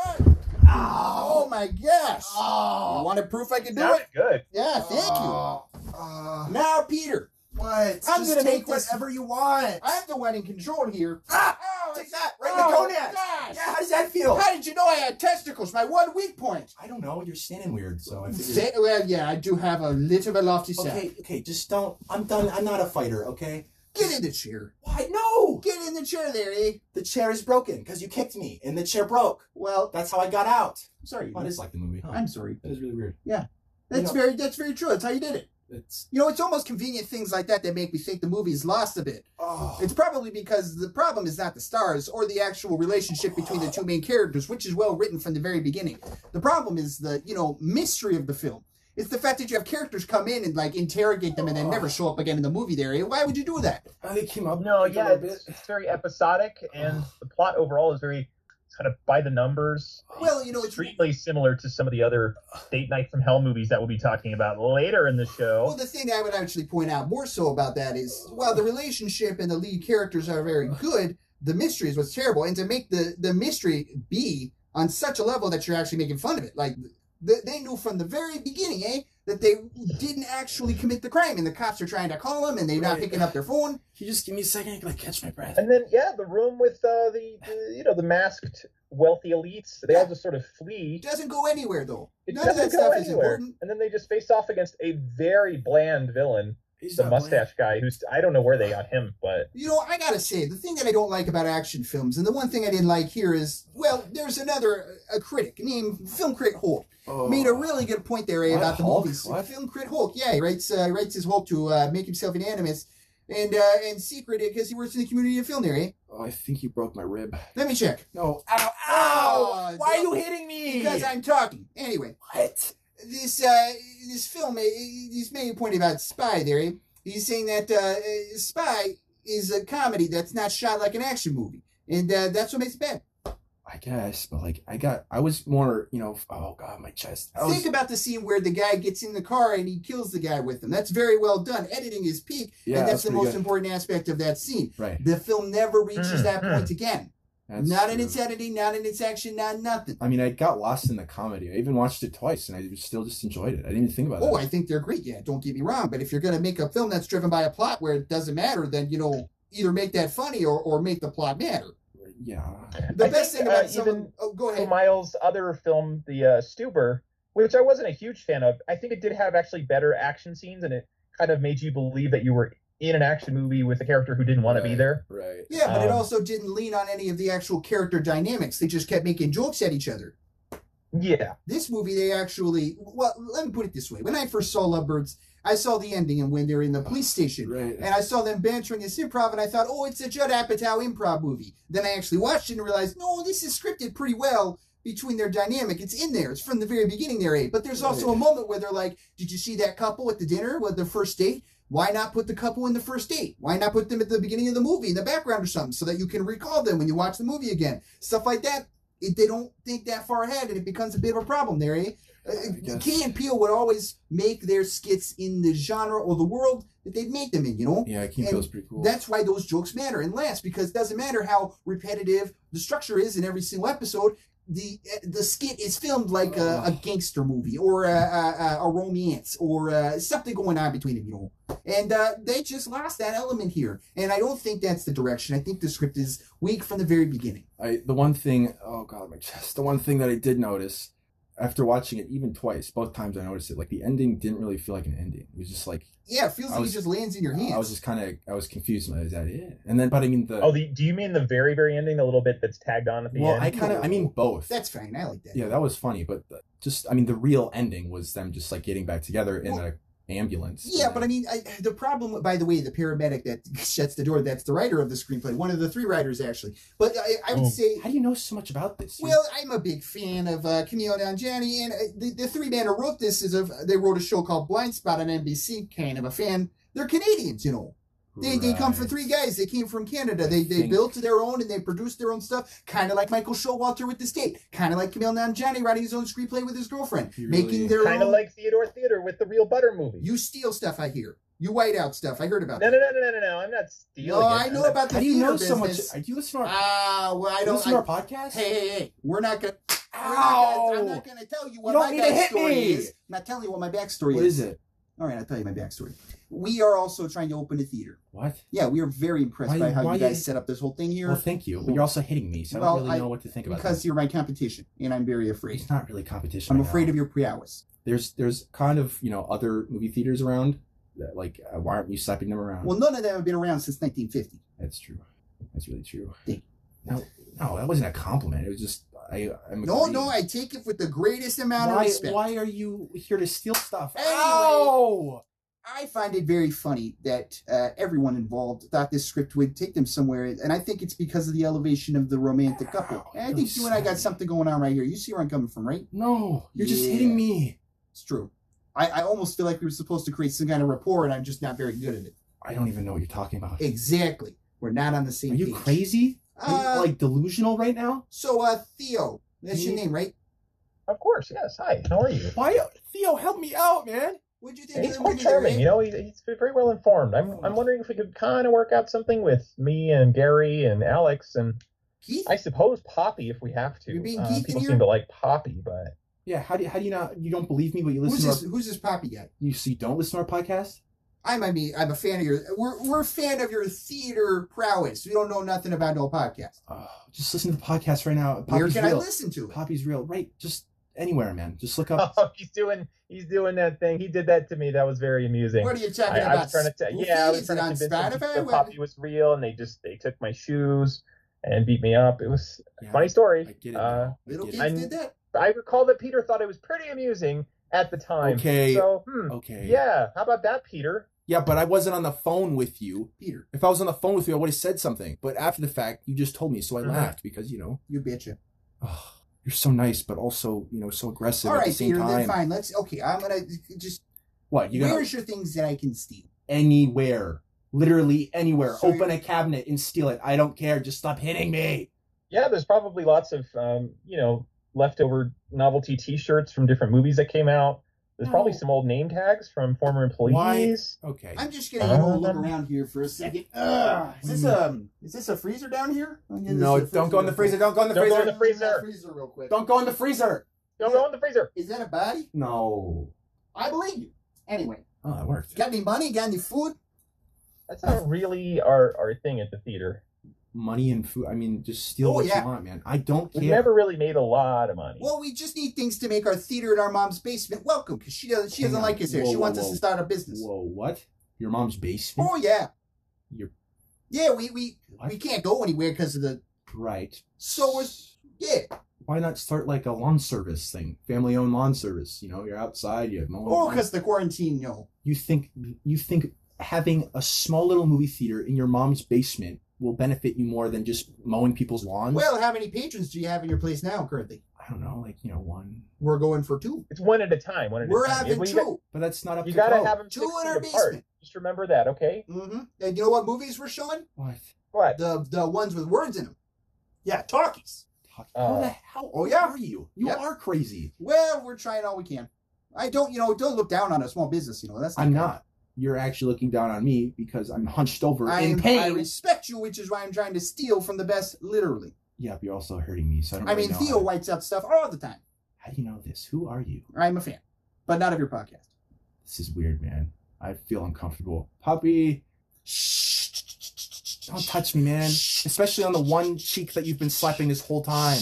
Oh my gosh! You wanted proof I could do Sounded it? good. Yeah, thank you. Uh, Now, Peter, what? I'm Just gonna take make this- whatever you want. I'm the one in control here. Ah! Oh, Take it's- that! Right oh, in the gonads! gosh. Yeah, how does that feel? How did you know I had testicles? My one weak point. I don't know. You're standing weird, so I Say, figured... well, yeah, I do have a little bit lofty sound. Okay, okay, just don't... I'm done. I'm not a fighter, okay? Get in the chair. Why? No! Get in the chair there, eh? The chair is broken because you kicked me, and the chair broke. Well, That's how I got out. sorry. Oh, it is like the movie. Huh? I'm sorry. That is really weird. That's know- very that's very true. That's how you did it. It's... You know, it's almost convenient things like that that make me think the movie's lost a bit. Oh. It's probably because the problem is not the stars or the actual relationship between the two main characters, which is well written from the very beginning. The problem is the, you know, mystery of the film. It's the fact that you have characters come in and like interrogate them and then never show up again in the movie there. Why would you do that? Oh, they came up No, like a yeah, little it's, bit. it's very episodic, and the plot overall is very kind of by the numbers. Well, you know, it's Extremely similar to some of the other Date Night from Hell movies that we'll be talking about later in the show. well, the thing I would actually point out more so about that is while the relationship and the lead characters are very good, the mystery is what's terrible. And to make the, the mystery be on such a level that you're actually making fun of it. Like, they, they knew from the very beginning, eh, that they didn't actually commit the crime. And the cops are trying to call them and they're not Right. picking up their phone. Can you just give me a second? I can like catch my breath. And then, yeah, the room with uh, the, the, you know, the masked wealthy elites, they all just sort of flee. It doesn't go anywhere, though. It None of doesn't that go stuff is anywhere. important. And then they just face off against a very bland villain. He's the not mustache guy, who's I don't know where they got him, but You know, I gotta say, the thing that I don't like about action films, and the one thing I didn't like here is, well, there's another a critic named Film Crit Hulk. Oh. Made a really good point there eh, What? about the Hulk? movies. What? Film Crit Hulk, yeah, he writes uh, he writes his Hulk to uh, make himself anonymous and uh, and secret because he works in the community of film there, eh? Oh, I think you broke my rib. Let me check. No. Ow! Ow! Why are you hitting me? Because I'm talking. Anyway, What? this uh, this film, eh, he's making a point about Spy there, eh? He's saying that uh, Spy is a comedy that's not shot like an action movie, and uh, that's what makes it bad. I guess, but like, I got, I was more, you know, oh god, my chest. I was, Think about the scene where the guy gets in the car and he kills the guy with him. That's very well done. Editing is peak, Yeah, and that's, that's the pretty most good. important aspect of that scene. right. The film never reaches that Mhm. point again. That's not in true. its editing, not in its action, not nothing. I mean, I got lost in the comedy. I even watched it twice, and I still just enjoyed it. I didn't even think about Oh, it. I think they're great. Yeah, don't get me wrong. But if you're going to make a film that's driven by a plot where it doesn't matter, then, you know, either make that funny or, or make the plot matter. Yeah. The I best think, thing about uh, some even of, oh, go ahead. Miles' other film, the uh, Stuber, which I wasn't a huge fan of, I think it did have actually better action scenes, and it kind of made you believe that you were in an action movie with a character who didn't want to be Right, there. Right. Yeah, but it Um, also didn't lean on any of the actual character dynamics. They just kept making jokes at each other. Yeah. This movie, they actually, well, let me put it this way. When I first saw Lovebirds, I saw the ending and when they're in the police station. Right. And I saw them bantering this improv, and I thought, oh, it's a Judd Apatow improv movie. Then I actually watched it and realized, no, this is scripted pretty well between their dynamic. It's in there. It's from the very beginning there, eh? But there's also Right. a moment where they're like, did you see that couple at the dinner with the first date? Why not put the couple in the first date? Why not put them at the beginning of the movie in the background or something so that you can recall them when you watch the movie again? Stuff like that. It, they don't think that far ahead, and it becomes a bit of a problem there, eh? Uh, guess. Key and Peele would always make their skits in the genre or the world that they'd make them in, you know? Yeah, Keen And Peele's pretty cool. That's why those jokes matter and last, because it doesn't matter how repetitive the structure is in every single episode. The the skit is filmed like a, a gangster movie or a, a, a romance or uh, something going on between them, you know. And uh, they just lost that element here. And I don't think that's the direction. I think the script is weak from the very beginning. I the one thing, oh god, my chest. The one thing that I did notice after watching it even twice, both times I noticed it, like the ending didn't really feel like an ending. It was just like Yeah, it feels I like was- it just lands in your hands. I was just kind of I was confused. Is that it? And then, but I mean the Oh, the, do you mean the very, very ending, the little bit that's tagged on at the well, end? I kind of I mean both. That's fine. I like that. Yeah, that was funny, but the, just I mean the real ending was them just like getting back together in Well, a ambulance. Yeah, but I mean, I, the problem, by the way, the paramedic that shuts the door, that's the writer of the screenplay, one of the three writers, actually. But I, I would Oh. say, how do you know so much about this? well, I'm a big fan of uh, Camille Nanjiani, and uh, the, the three man who wrote this is of, they wrote a show called Blind Spot on N B C, kind of a fan. They're Canadians, you know. They, they come from Right. three guys. They came from Canada. I They they think- built their own and they produced their own stuff. Kind of like Michael Showalter with The State. Kind of like Camille Nanjiani writing his own screenplay with his girlfriend. You making really- their Kind of own. like Theodore Theater with the Real Butter movie. You steal stuff, I hear. You white out stuff. I heard about No, that. no, no, no, no, no. I'm not stealing No, it. I know about the How do you theater know so much? business. Do you listen to our, Ah, well, I you don't. listen to I, our podcast? hey, hey, hey! We're not gonna. we're not Ow! gonna- I'm not gonna tell you what You don't my need to hit backstory me! is. I'm not telling you what my backstory What is. is it? All right, I'll tell you my backstory. We are also trying to open a theater. What? Yeah, we are very impressed Why- by how why you guys you- set up this whole thing here. Well, thank you. But you're also hitting me, so I Well, don't really I- know what to think about because that. you're my competition, and I'm very afraid. It's not really competition. I'm right afraid now. of your prowess. There's there's kind of you know other movie theaters around. That, like, uh, why aren't you slapping them around? Well, none of them have been around since nineteen fifty. That's true. That's really true. Thank No, no, that wasn't a compliment. It was just I. I'm No, agreeing. no, I take it with the greatest amount of Why? respect. Why are you here to steal stuff? Anyway. Ow! I find it very funny that uh, everyone involved thought this script would take them somewhere, and I think it's because of the elevation of the romantic couple. And I think you and I got something going on right here. You see where I'm coming from, right? No, you're just Yeah. hitting me. It's true. I, I almost feel like we were supposed to create some kind of rapport, and I'm just not very good at it. I don't even know what you're talking about. Exactly. We're not on the same Are you page. crazy? Are Uh, you like delusional right now? So, uh, Theo, that's your Me? name, right? Of course, yes. Hi, how are you? Why, Theo? Help me out, man. What'd you think He's of the quite movie there, charming, eh? you know. He, he's very well informed. I'm, I'm wondering if we could kind of work out something with me and Gary and Alex and Keith? I suppose Poppy if we have to. You're being Uh, Keith in people here? seem to like Poppy, but Yeah. How do you, how do you not? You don't believe me, but you Who's listen this, to our, who's this Poppy guy? you see. Don't listen to our podcast. I'm, I mean, I'm a fan of your, we're, we're a fan of your theater prowess. We don't know nothing about no podcast. Oh, just listen to the podcast right now. Where Poppy's can I real. listen to it? Poppy's real, right? Just Anywhere, man. Just look up. Oh, he's doing he's doing that thing. He did that to me. That was very amusing. What are you talking I, about? I was trying to tell, yeah, I was Is trying it to on convince them Spotify? the What- puppy was real, and they just they took my shoes and beat me up. It was Yeah, a funny story. I get it. Uh, now. I Little get kids it. I'm- did that. I recall that Peter thought it was pretty amusing at the time. Okay. So, hmm, Okay. yeah. How about that, Peter? Yeah, but I wasn't on the phone with you. Peter, If I was on the phone with you, I would have said something. But after the fact, you just told me, so I Mhm. laughed because, you know, you betcha. oh, you're so nice, but also, you know, so aggressive All at the right, same Peter, then time. fine. Let's, okay, I'm gonna just, What? You gonna where's your things that I can steal? anywhere, literally anywhere. So Open you- a cabinet and steal it. I don't care. Just stop hitting me. Yeah, there's probably lots of um, you know, leftover novelty T-shirts from different movies that came out. There's probably No. some old name tags from former employees. Okay. I'm just gonna you know, look Um, around here for a second. Ugh, is this um is this a freezer down here? I'll get this No, a don't go in the real freezer. quick. Don't go in the Don't go freezer. in the freezer. freezer real quick. Don't go in the freezer. Don't go in the freezer. Is that a body? No. I believe you. Anyway, Oh, that worked. got any money? Got any food? That's not really our, our thing at the theater. Money and food. I mean, just steal Oh, what yeah. you want, man. I don't We've care. never really made a lot of money. Well, we just need things to make our theater in our mom's basement welcome because she doesn't she Hang doesn't on. like us here. Whoa, She whoa, wants us whoa. to start a business. Whoa, what? Your mom's basement? Oh yeah, You're yeah. We we what? we can't go anywhere because of the. Right. So we're yeah. Why not start like a lawn service thing? Family owned lawn service. You know, you're outside, you have no Oh, because the quarantine. No. you think you think having a small little movie theater in your mom's basement will benefit you more than just mowing people's lawns? Well, how many patrons do you have in your place now currently? I don't know, like, you know, one. We're going for two. It's one at a time. One at We're a time. having Well, you got- two. But that's not up You to gotta code. have them Two six in feet our apart. basement. Just remember that, okay? Mm-hmm. And you know what movies we're showing? What? What? The the ones with words in them. Yeah, talkies. How Uh, the hell oh, yeah. are you? You Yep. are crazy. Well, we're trying all we can. I don't, you know, don't look down on a small business. You know, that's. I'm good. not. You're actually looking down on me because I'm hunched over I, in am, pain. I respect you, which is why I'm trying to steal from the best, literally. Yeah, but you're also hurting me, so I don't I really mean, know Theo how, whites out stuff all the time. how do you know this? Who are you? I'm a fan, but not of your podcast. This is weird, man. I feel uncomfortable. Puppy, don't touch me, man. Especially on the one cheek that you've been slapping this whole time.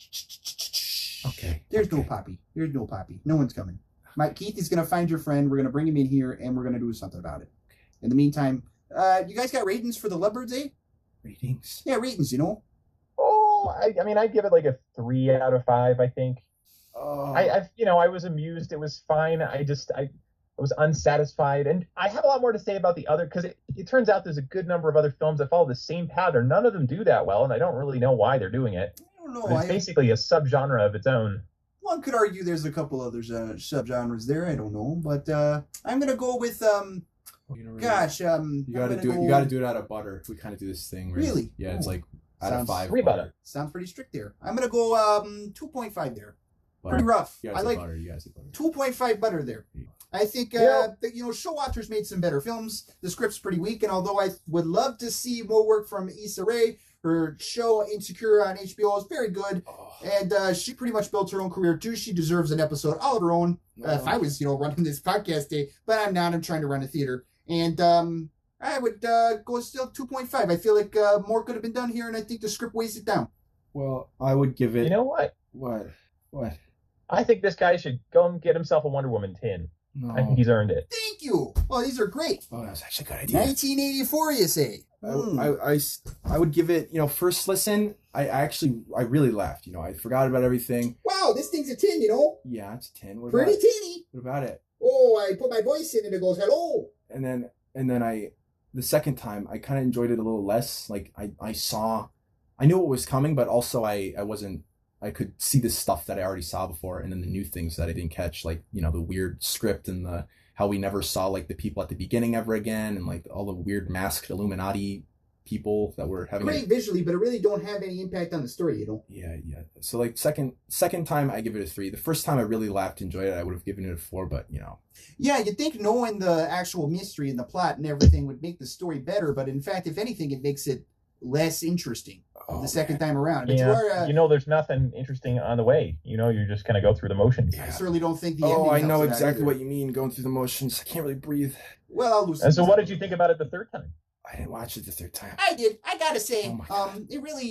Okay. There's no okay. Poppy. There's no Poppy. No one's coming. Mike Keith is going to find your friend. We're going to bring him in here, and we're going to do something about it. In the meantime, uh, you guys got ratings for the Lovebirds, eh? Ratings? Yeah, ratings, you know. Oh, I, I mean, I'd give it like a three out of five, I think. Oh. I, I, you know, I was amused. It was fine. I just, I, I was unsatisfied. And I have a lot more to say about the other, because it, it turns out there's a good number of other films that follow the same pattern. None of them do that well, and I don't really know why they're doing it. I don't know. But it's I, basically a subgenre of its own. one could argue there's a couple other uh, subgenres there. I don't know, but uh, I'm going to go with um. You know, really- Gosh, um. You gotta I'm do it. gonna You go- gotta do it out of butter. We kind of do this thing. Where Really? Yeah, it's Oh. like out of Sounds- five. Three butter. Sounds pretty strict there. I'm going to go um two point five there. Butter. Pretty rough. You I guys like butter. You guys say butter. two point five butter there. I think, uh, Yeah. that, you know, Show Authors made some better films. The script's pretty weak, and although I would love to see more work from Issa Rae, her show Insecure on H B O is very good, Oh. and uh, she pretty much built her own career too. She deserves an episode all of her own. Uh, if I was, you know, running this podcast day, but I'm not. I'm trying to run a theater, and um, I would uh, go still two point five. I feel like uh, more could have been done here, and I think the script weighs it down. Well, I would give it. You know what? What? What? I think this guy should go and get himself a Wonder Woman tin. No. I think he's earned it. Thank you. Well, these are great. Oh, that's actually a good idea. nineteen eighty-four, you say? Hmm. I, I, I, I would give it, you know, first listen, I actually, I really laughed. You know, I forgot about everything. Wow, this thing's a tin, you know? Yeah, it's a ten. What Pretty about, tinny. what about it? Oh, I put my voice in and it goes, hello. And then, and then I, the second time, I kind of enjoyed it a little less. Like, I, I saw, I knew what was coming, but also I, I wasn't, I could see the stuff that I already saw before, and then the new things that I didn't catch, like, you know, the weird script and the, how we never saw, like, the people at the beginning ever again, and, like, all the weird masked Illuminati people that were having Great a, visually, but it really don't have any impact on the story, you know? yeah, yeah. So, like, second, second time I give it a three. The first time I really laughed, enjoyed it, I would have given it a four, but, you know. Yeah, you'd think knowing the actual mystery and the plot and everything would make the story better, but in fact, if anything, it makes it less interesting Oh, the second man. time around. But you Yeah, are, uh, you know, there's nothing interesting on the way. You know, you're just kind of go through the motions. I certainly don't think the Oh, ending I helps know with that exactly either. what you mean, going through the motions. I can't really breathe. Well, I'll lose And so, some- what did you think about it the third time? I didn't watch it the third time. I did. I gotta say, Oh my God. um, it really,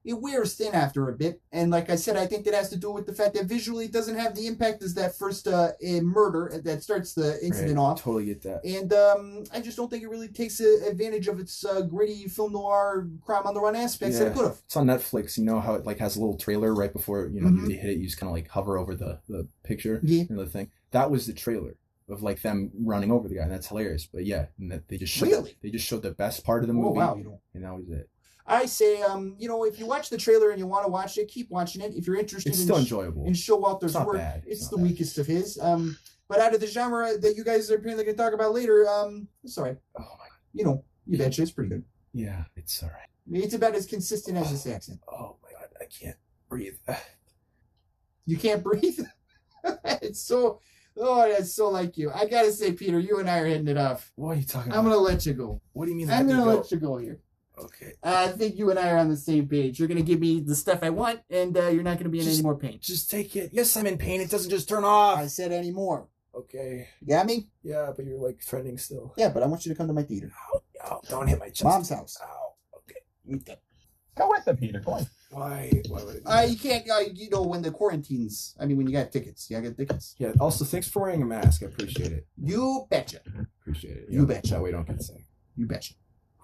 it wears thin after a bit. And like I said, I think that has to do with the fact that visually it doesn't have the impact as that first uh, murder that starts the incident Right, off. Totally get that. And um, I just don't think it really takes a, advantage of its uh, gritty film noir crime on the run aspects that it could have. It's on Netflix. You know how it like has a little trailer right before you know Mhm. you hit it. You just kind of like hover over the, the picture. Yeah. And the thing that was the trailer of like them running over the guy, and that's hilarious. But yeah, and that they just showed Really? they just showed the best part of the Oh, movie. wow, you know. And that was it. I say, um, you know, if you watch the trailer and you want to watch it, keep watching it. If you're interested It's in, still Sh- enjoyable. in Showalter's It's not work, bad. it's, It's the not bad. weakest of his. Um, but out of the genre that you guys are apparently going to talk about later, um, it's all right. Oh my god. You know, you betcha, it's pretty good. Yeah, it's all right. It's about as consistent as this accent. Oh my god, I can't breathe. You can't breathe. It's so, oh, that's so like you. I gotta say, Peter, you and I are hitting it off. What are you talking I'm about? gonna let you go. What do you mean? I'm let gonna me go? let you go here. Okay. Uh, I think you and I are on the same page. You're gonna give me the stuff I want, and uh, you're not gonna be in Just- any more pain. Just take it. Yes, I'm in pain. It doesn't just turn off. I said any more. Okay. You got me? Yeah, but you're like threatening still. Yeah, but I want you to come to my theater. Ow, ow, don't hit my chest. Mom's house. Ow. Okay. Go with them, Peter. Go on. Why? Why would it? Uh, you can't, uh, you know, when the quarantines, I mean, when you got tickets, you got tickets. Yeah. Also, thanks for wearing a mask. I appreciate it. You betcha. Appreciate it. You Yeah, betcha. That way, I don't get sick. You betcha.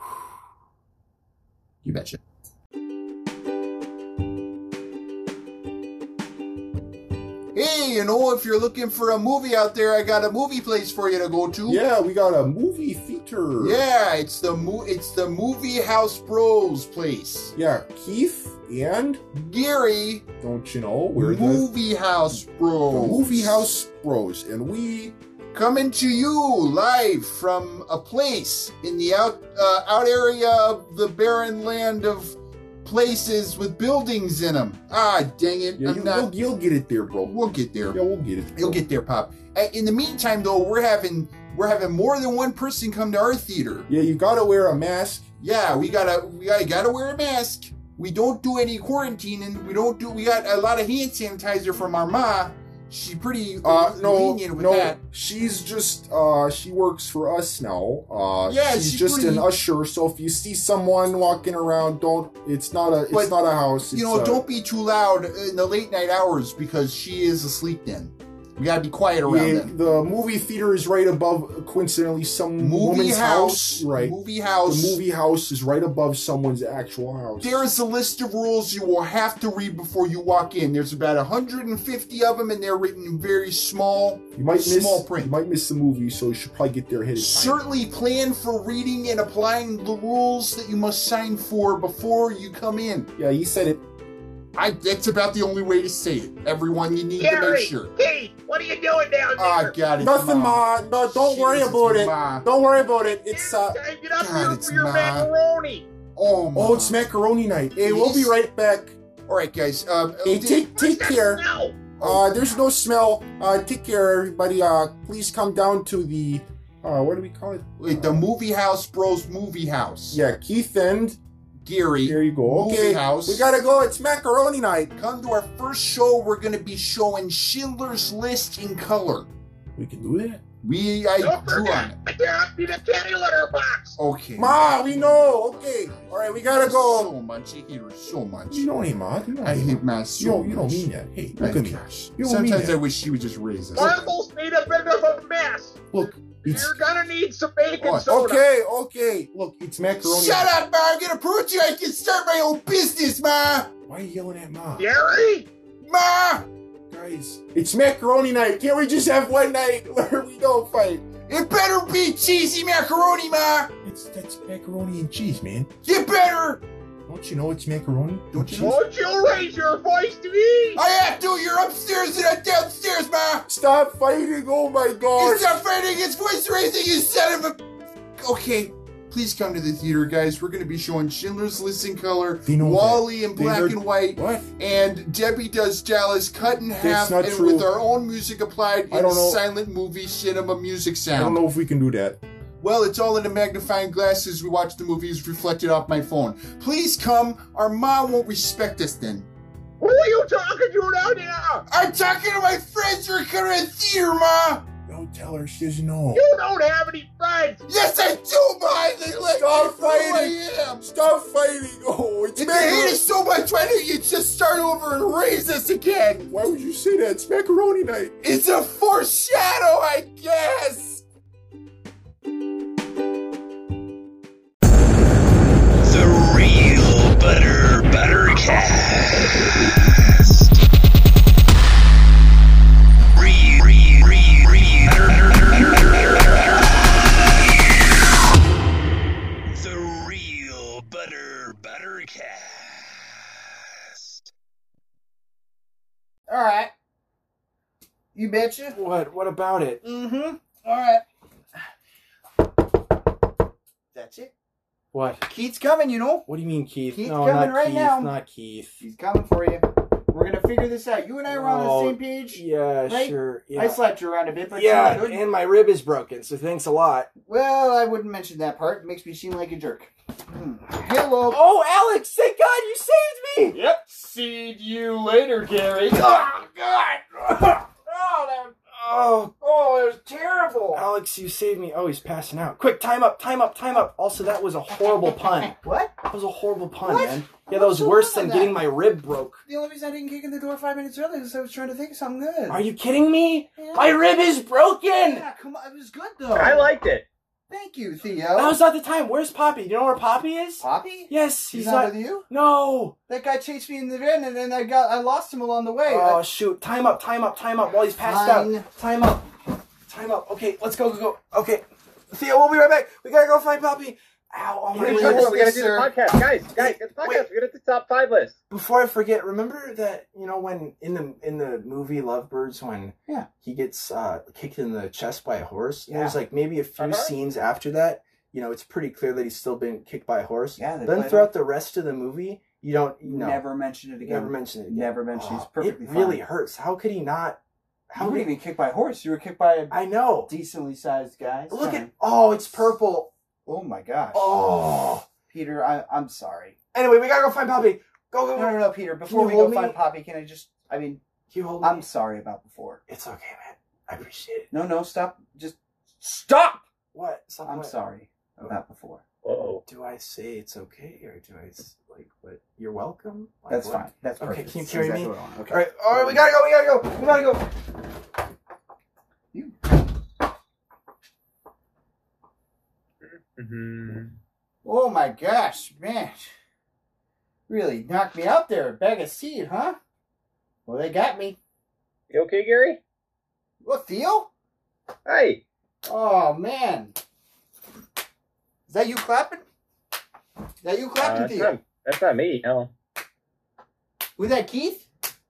You betcha. Hey, you know, if you're looking for a movie out there, I got a movie place for you to go to. Yeah, we got a movie theater. Yeah, it's the mo- it's the Movie House Bros place. Yeah, Keith and Gary, don't you know we're the, Movie House the Bros. Movie House Bros, and we Coming to you live from a place in the out uh, out area of the barren land of places with buildings in them. Ah, dang it! yeah, I'm you, not. you'll, you'll get it there, bro. We'll get there. Yeah, we'll get it. You'll get there, Pop. Uh, In the meantime, though, we're having we're having more than one person come to our theater. Yeah, you gotta wear a mask. Yeah, we gotta we gotta, gotta wear a mask. We don't do any quarantining. We don't do. We got a lot of hand sanitizer from our ma. She pretty Uh, no, lenient with no, that. she's just, uh, she works for us now. Uh, Yeah, she's she's just pretty- an usher, so if you see someone walking around, don't, it's not a, it's But, not a house. You it's know, a- don't be too loud in the late night hours because she is asleep then. We gotta be quiet around Yeah, then. the movie theater is right above, coincidentally, some Movie woman's house, house. Right. Movie house. The movie house is right above someone's actual house. There is a list of rules you will have to read before you walk in. There's about one hundred fifty of them, and they're written in very small, you might miss, small print. You might miss the movie, so you should probably get there ahead of time. Certainly plan for reading and applying the rules that you must sign for before you come in. Yeah, he said it. I. That's about the only way to say it. Everyone, you need to Gary, make sure. Keith, what are you doing down there? Oh, God, it's Nothing, Ma. Ma. No, don't worry Jesus, about it. Ma. Don't worry about it. It's, uh, Time, get up God, here it's for your Ma. macaroni. Oh, Ma. oh, it's macaroni night. Hey, we'll be right back. All right, guys. Um, Hey, did- take, take care. No. Uh, there's no smell. Uh, take care, everybody. Uh, please come down to the, uh, what do we call it? Wait, the Movie House Bros Movie House. Yeah, Keith and Gary. there you go. Movie Okay, house. we gotta go. It's macaroni night. Come to our first show. We're going to be showing Schindler's List in color. We can do that. We, I Don't drew on forget, it. the empty the kitty litter box. Okay. Ma, we know. Okay. All right, we gotta go. So much. I hate her so much. You know him, Ma. You know I him, hate Ma. Ma so You don't, you don't much. mean that. Hey, My look at me. gosh. You don't mean Sometimes that. I wish she would just raise us. Marbles need a bit of a mess. Look, it's You're gonna need some baking Oh, soda. okay. Okay. Look, it's macaroni. Shut up, Ma. I'm going to prove to you I can start my own business, Ma. Why are you yelling at Ma? Gary, Ma. Guys, it's macaroni night. Can't we just have one night where we don't fight? It better be cheesy macaroni, Ma. It's that's macaroni and cheese, man. You better. Don't you know it's macaroni? Don't you cheese? won't you raise your voice to me? I have to. You're upstairs and I'm downstairs, Ma. Stop fighting! Oh my god! It's not fighting. It's voice raising, you son of a... Okay. Please come to the theater, guys. We're going to be showing Schindler's List in color, They know Wally that. in They black heard- and white, What? and Debbie Does Dallas cut in half not and true. with our own music applied I in don't know. silent movie cinema music I sound. don't know if we can do that. Well, it's all in a magnifying glass as we watch the movies reflected off my phone. Please come. Our mom won't respect us then. Who are you talking to down there? I'm talking to my friends who are coming to the theater, Ma. No, Don't tell her. She doesn't know. You don't have any friends. Yes, I do, Miley. Like, Stop fighting. I am. Stop fighting. Oh, it's If you hate us so much, why don't you just start over and raise us again? Why would you say that? It's macaroni night. It's a foreshadow, I guess. The Real Butter Buttercast. Re, re, re, re, The Real Butter Buttercast. All right. You betcha. What? What about it? Mm-hmm. All right. That's it. What? Keith's coming, you know. What do you mean, Keith? Keith's no, coming not right Keith. now. Not Keith. He's coming for you. We're gonna figure this out. You and I were on Oh, the same page. Yeah, right? sure. Yeah. I slapped you around a bit, but yeah, you were good. and my rib is broken, so thanks a lot. Well, I wouldn't mention that part. It makes me seem like a jerk. Hmm. Hello. Oh, Alex! Thank God you saved me! Yep. See you later, Gary. Oh, God! Oh, that, oh, oh, it was terrible! Alex, you saved me. Oh, he's passing out. Quick, time up, time up, time up. Also, that was a horrible pun. What? That was a horrible pun, What? man. Yeah, that was so worse wrong than with getting that? my rib broke. The only reason I didn't kick in the door five minutes earlier is I was trying to think of something good. Are you kidding me? Yeah. My rib is broken! Yeah, come on. It was good, though. I liked it. Thank you, Theo. Now's not the time. Where's Poppy? Do you know where Poppy is? Poppy? Yes, He's, he's, not, not. with you? No. That guy chased me in the van, and then I got I lost him along the way. Oh I, shoot! Time up! Time up! Time up! While he's passed Fine. out. Time up! Time up! Okay, let's go! Go! Go! Okay, Theo, we'll be right back. We gotta go find Poppy. Ow! Oh my Hey, goodness. wait, we gotta do sir. the podcast, guys. Guys, get the podcast. Wait. We gotta do the top five list. Before I forget, remember that you know when in the in the movie Lovebirds when Yeah. he gets uh, kicked in the chest by a horse. Yeah. There's like maybe a few Uh-huh. scenes after that. You know, it's pretty clear that he's still been kicked by a horse. Yeah, they Then played throughout the rest of the movie, you don't you know, Never mention it again. never mention it. Again. Never mention it. It's Oh, perfectly it really fine. hurts. How could he not? How How you did weren't even kicked by a horse. You were kicked by a I know. decently sized guy. Look Fine. at oh, it's purple. Oh my gosh. Oh. Peter, I, I'm sorry. Anyway, we gotta go find Poppy. Go go No, go. no, no, Peter. Before you we go hold find me? Poppy, can I just? I mean, Can you hold I'm me? sorry about before. It's okay, man. I appreciate it. No, no, stop. Just stop. What? Something I'm what? sorry about before. Whoa. Do I say it's okay or do I s- like what? You're welcome. Like, That's what? fine. That's Okay, perfect. can you That's carry exactly me? what I want. Okay. All right, all right. We gotta go. We gotta go. We gotta go. You. Mm-hmm. Oh my gosh, man. Really knocked me out there. A bag of seed, huh? Well, they got me. You okay, Gary? What, Theo? Hey. Oh, man. Is that you clapping? Is that you Uh, clapping, that's, Theo? not, that's not me. No. Was that Keith?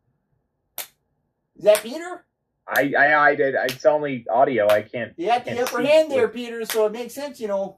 Is that Peter? I, I, I did. It's only audio. I can't. You got the can't upper speak hand there, with- Peter, so it makes sense, you know.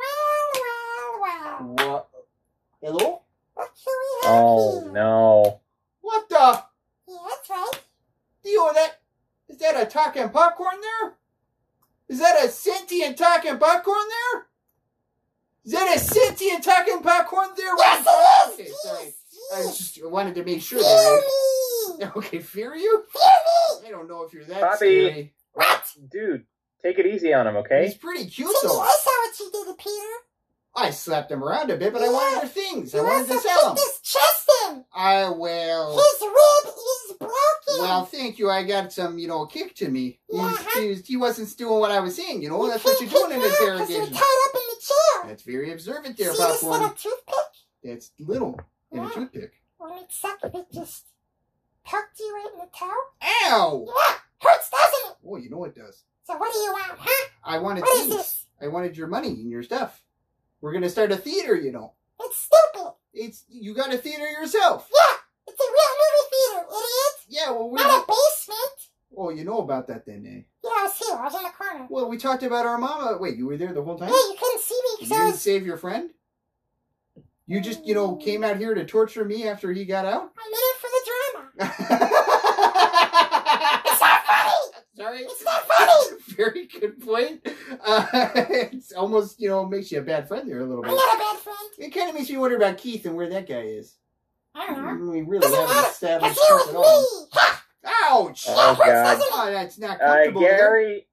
What? Hello? Oh no. What the? Yeah, that's right. Theo, that is that a talking popcorn there? Is that a sentient talking popcorn there? Is that a sentient talking popcorn there? Yes, it is. Okay, sorry. I just wanted to make sure. That okay, fear you? Fear me. I don't know if you're that Poppy. scary. What? Dude, take it easy on him, okay? He's pretty cute, though. I saw what you did to Peter. I slapped him around a bit, but I Yeah. wanted her things. I You wanted to also sell kicked them. his chest in. I will. His rib is broken. Well, thank you. I got some, you know, kick to me. He, was, Yeah. he, was, he wasn't doing what I was saying, you know. That's what you're can't doing in kick her out 'cause interrogation. you're tied up in the chair. That's very observant there, See this little Popcorn. toothpick? That's little and a Yeah. toothpick. When it sucked, it just poked you right in the toe. Ow! Yeah, hurts, doesn't it? Oh, you know it does. So what do you want, huh? I wanted What is things. this? I wanted your money and your stuff. We're gonna start a theater, you know. It's stupid. It's you got a theater yourself. Yeah, it's a real movie theater, idiot. Yeah, well, we're Not a basement. oh, you know about that then, eh? Yeah, I was here. I was in the corner. Well, we talked about our mama. Wait, you were there the whole time? Yeah, you couldn't see me You because I didn't was... save your friend? You just, you know, came out here to torture me after he got out? I'm in it for the drama. It's not funny. Sorry. It's not funny. Very good point. Uh, it's almost, you know, makes you a bad friend there a little bit. I'm not a bad friend. It kind of makes me wonder about Keith and where that guy is. I don't know. We really Doesn't haven't matter. established That's you Keith with at all. me. Ha! Ouch! Oh, God. Oh, that's not Uh, comfortable. there. Gary,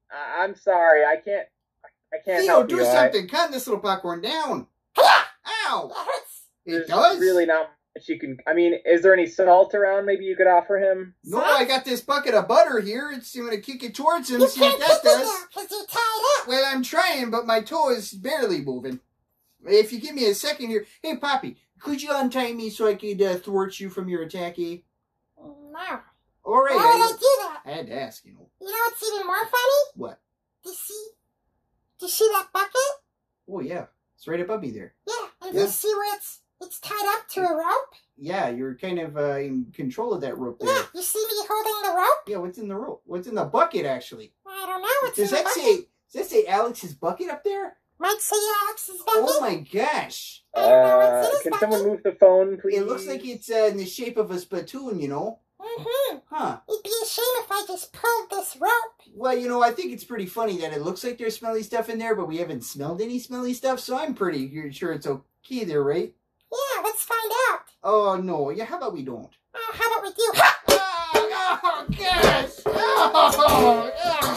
I- I'm sorry. I can't. I can't Theo, help do you. something. I, Calm this little popcorn down. Ow! It there's does? really not much you can. I mean, is there any salt around? Maybe you could offer him. No, I got this bucket of butter here. It's, I'm going to kick it towards him. You See what can't that pick it does. up because you're tied up. Well, I'm trying, but my toe is barely moving. If you give me a second here. Hey, Poppy, could you untie me so I could uh, thwart you from your attack? Eh? No. All right. Why would I, I do that? I had to ask, you know. You know what's even more funny? What? Do you see? Do you see that bucket? Oh, yeah. It's right above me there. Yeah. And Yeah. do you see where it's it's tied up to a rope? Yeah, you're kind of uh, in control of that rope there. Yeah. You see me holding the rope? Yeah, what's in the rope? What's in the bucket, actually? I don't know what's Does in the that bucket. say, does that say Alex's bucket up there? Might say Alex's bucket. Oh, my gosh. I don't know what's Uh, in his can bucket. someone move the phone, please? It looks like it's uh, in the shape of a spittoon, you know? Mm-hmm. Huh. It'd be a shame if I just pulled this rope. Well, you know, I think it's pretty funny that it looks like there's smelly stuff in there, but we haven't smelled any smelly stuff, so I'm pretty sure it's okay there, right? Yeah, let's find out. Oh, no. Yeah, how about we don't? Oh, how about we do? Oh, oh gosh! Oh,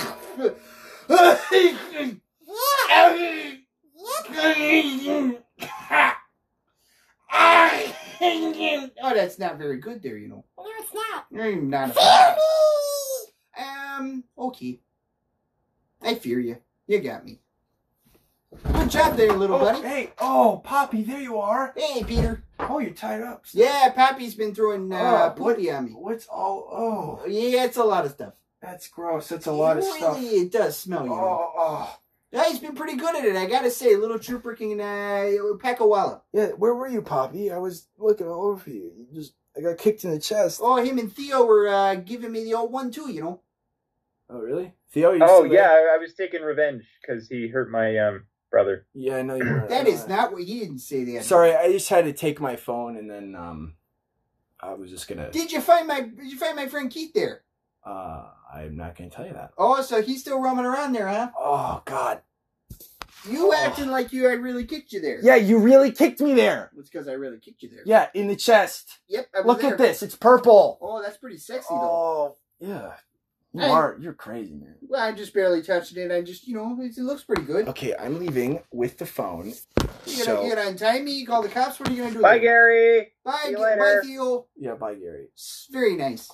oh, that's not very good there, you know. No, it's not. I'm not a Fear me! Um, okay. I fear you. You got me. Good job there, little Oh, buddy. hey, oh, Poppy, there you are. Hey, Peter. Oh, you're tied up. Yeah, Poppy's been throwing uh, Oh, what- poopy on me. What's all? Oh, Yeah, it's a lot of stuff. that's gross. That's a lot of really, stuff. It does smell, you know. Oh, oh. Yeah, he's been pretty good at it, I gotta say. Little trooper can uh, pack a wallop. Yeah, where were you, Poppy? I was looking all over for you. You just, I got kicked in the chest. Oh, him and Theo were uh, giving me the old one, too, you know. Oh, really? Theo, you Oh still yeah, there? I, I was taking revenge because he hurt my um brother. Yeah, I know you were. That is not what he didn't say that. Sorry, I just had to take my phone and then um, I was just gonna. Did you find my Did you find my friend Keith there? Uh, I'm not gonna tell you that. Oh, so he's still roaming around there, huh? Oh God. You Oh. acting like you had really kicked you there. Yeah, you really kicked me there. It's because I really kicked you there. Yeah, in the chest. Yep. I was Look there. at this. It's purple. Oh, that's pretty sexy, though. Oh, yeah. You Hey. are. You're crazy, man. Well, I just barely touched it. I just, you know, it, it looks pretty good. Okay, I'm leaving with the phone. You gonna, So, you gonna untie me? Call the cops? What are you gonna do? Bye, there? Gary. Bye, See you Ge- later. bye, Theo. yeah, bye, Gary. It's very nice.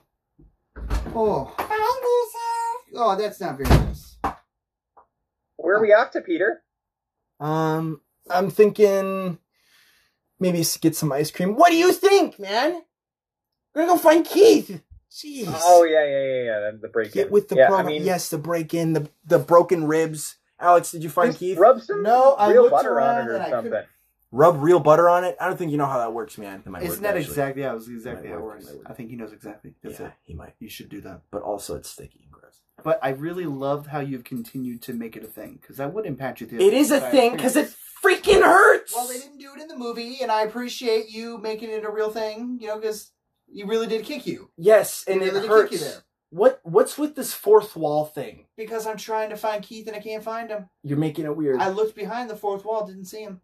Oh, Bye, loser. oh, that's not very nice. Where are we off to, Peter? Um, I'm thinking maybe s- get some ice cream. What do you think, man? We're gonna go find Keith. Jeez. Oh yeah, yeah, yeah, yeah. That's the break. Get with the yeah, program. I mean, Yes, the break in, the the broken ribs. Alex, did you find just Keith? rub some No, I real looked butter on around it or and I something. couldn't- Rub real butter on it? I don't think you know how that works, man. It might Isn't work, that actually. exactly how it was exactly Might how it work, works? might work. I think he knows exactly. That's Yeah, it. he might. You should do that. But also, it's sticky and gross. But I really loved how you've continued to make it a thing, because that would impact you. It is a thing because it freaking hurts. Well, they didn't do it in the movie, and I appreciate you making it a real thing. You know, because you really did kick you. Yes, They and really it did hurts. kick you there. What What's with this fourth wall thing? Because I'm trying to find Keith and I can't find him. You're making it weird. I looked behind the fourth wall, didn't see him.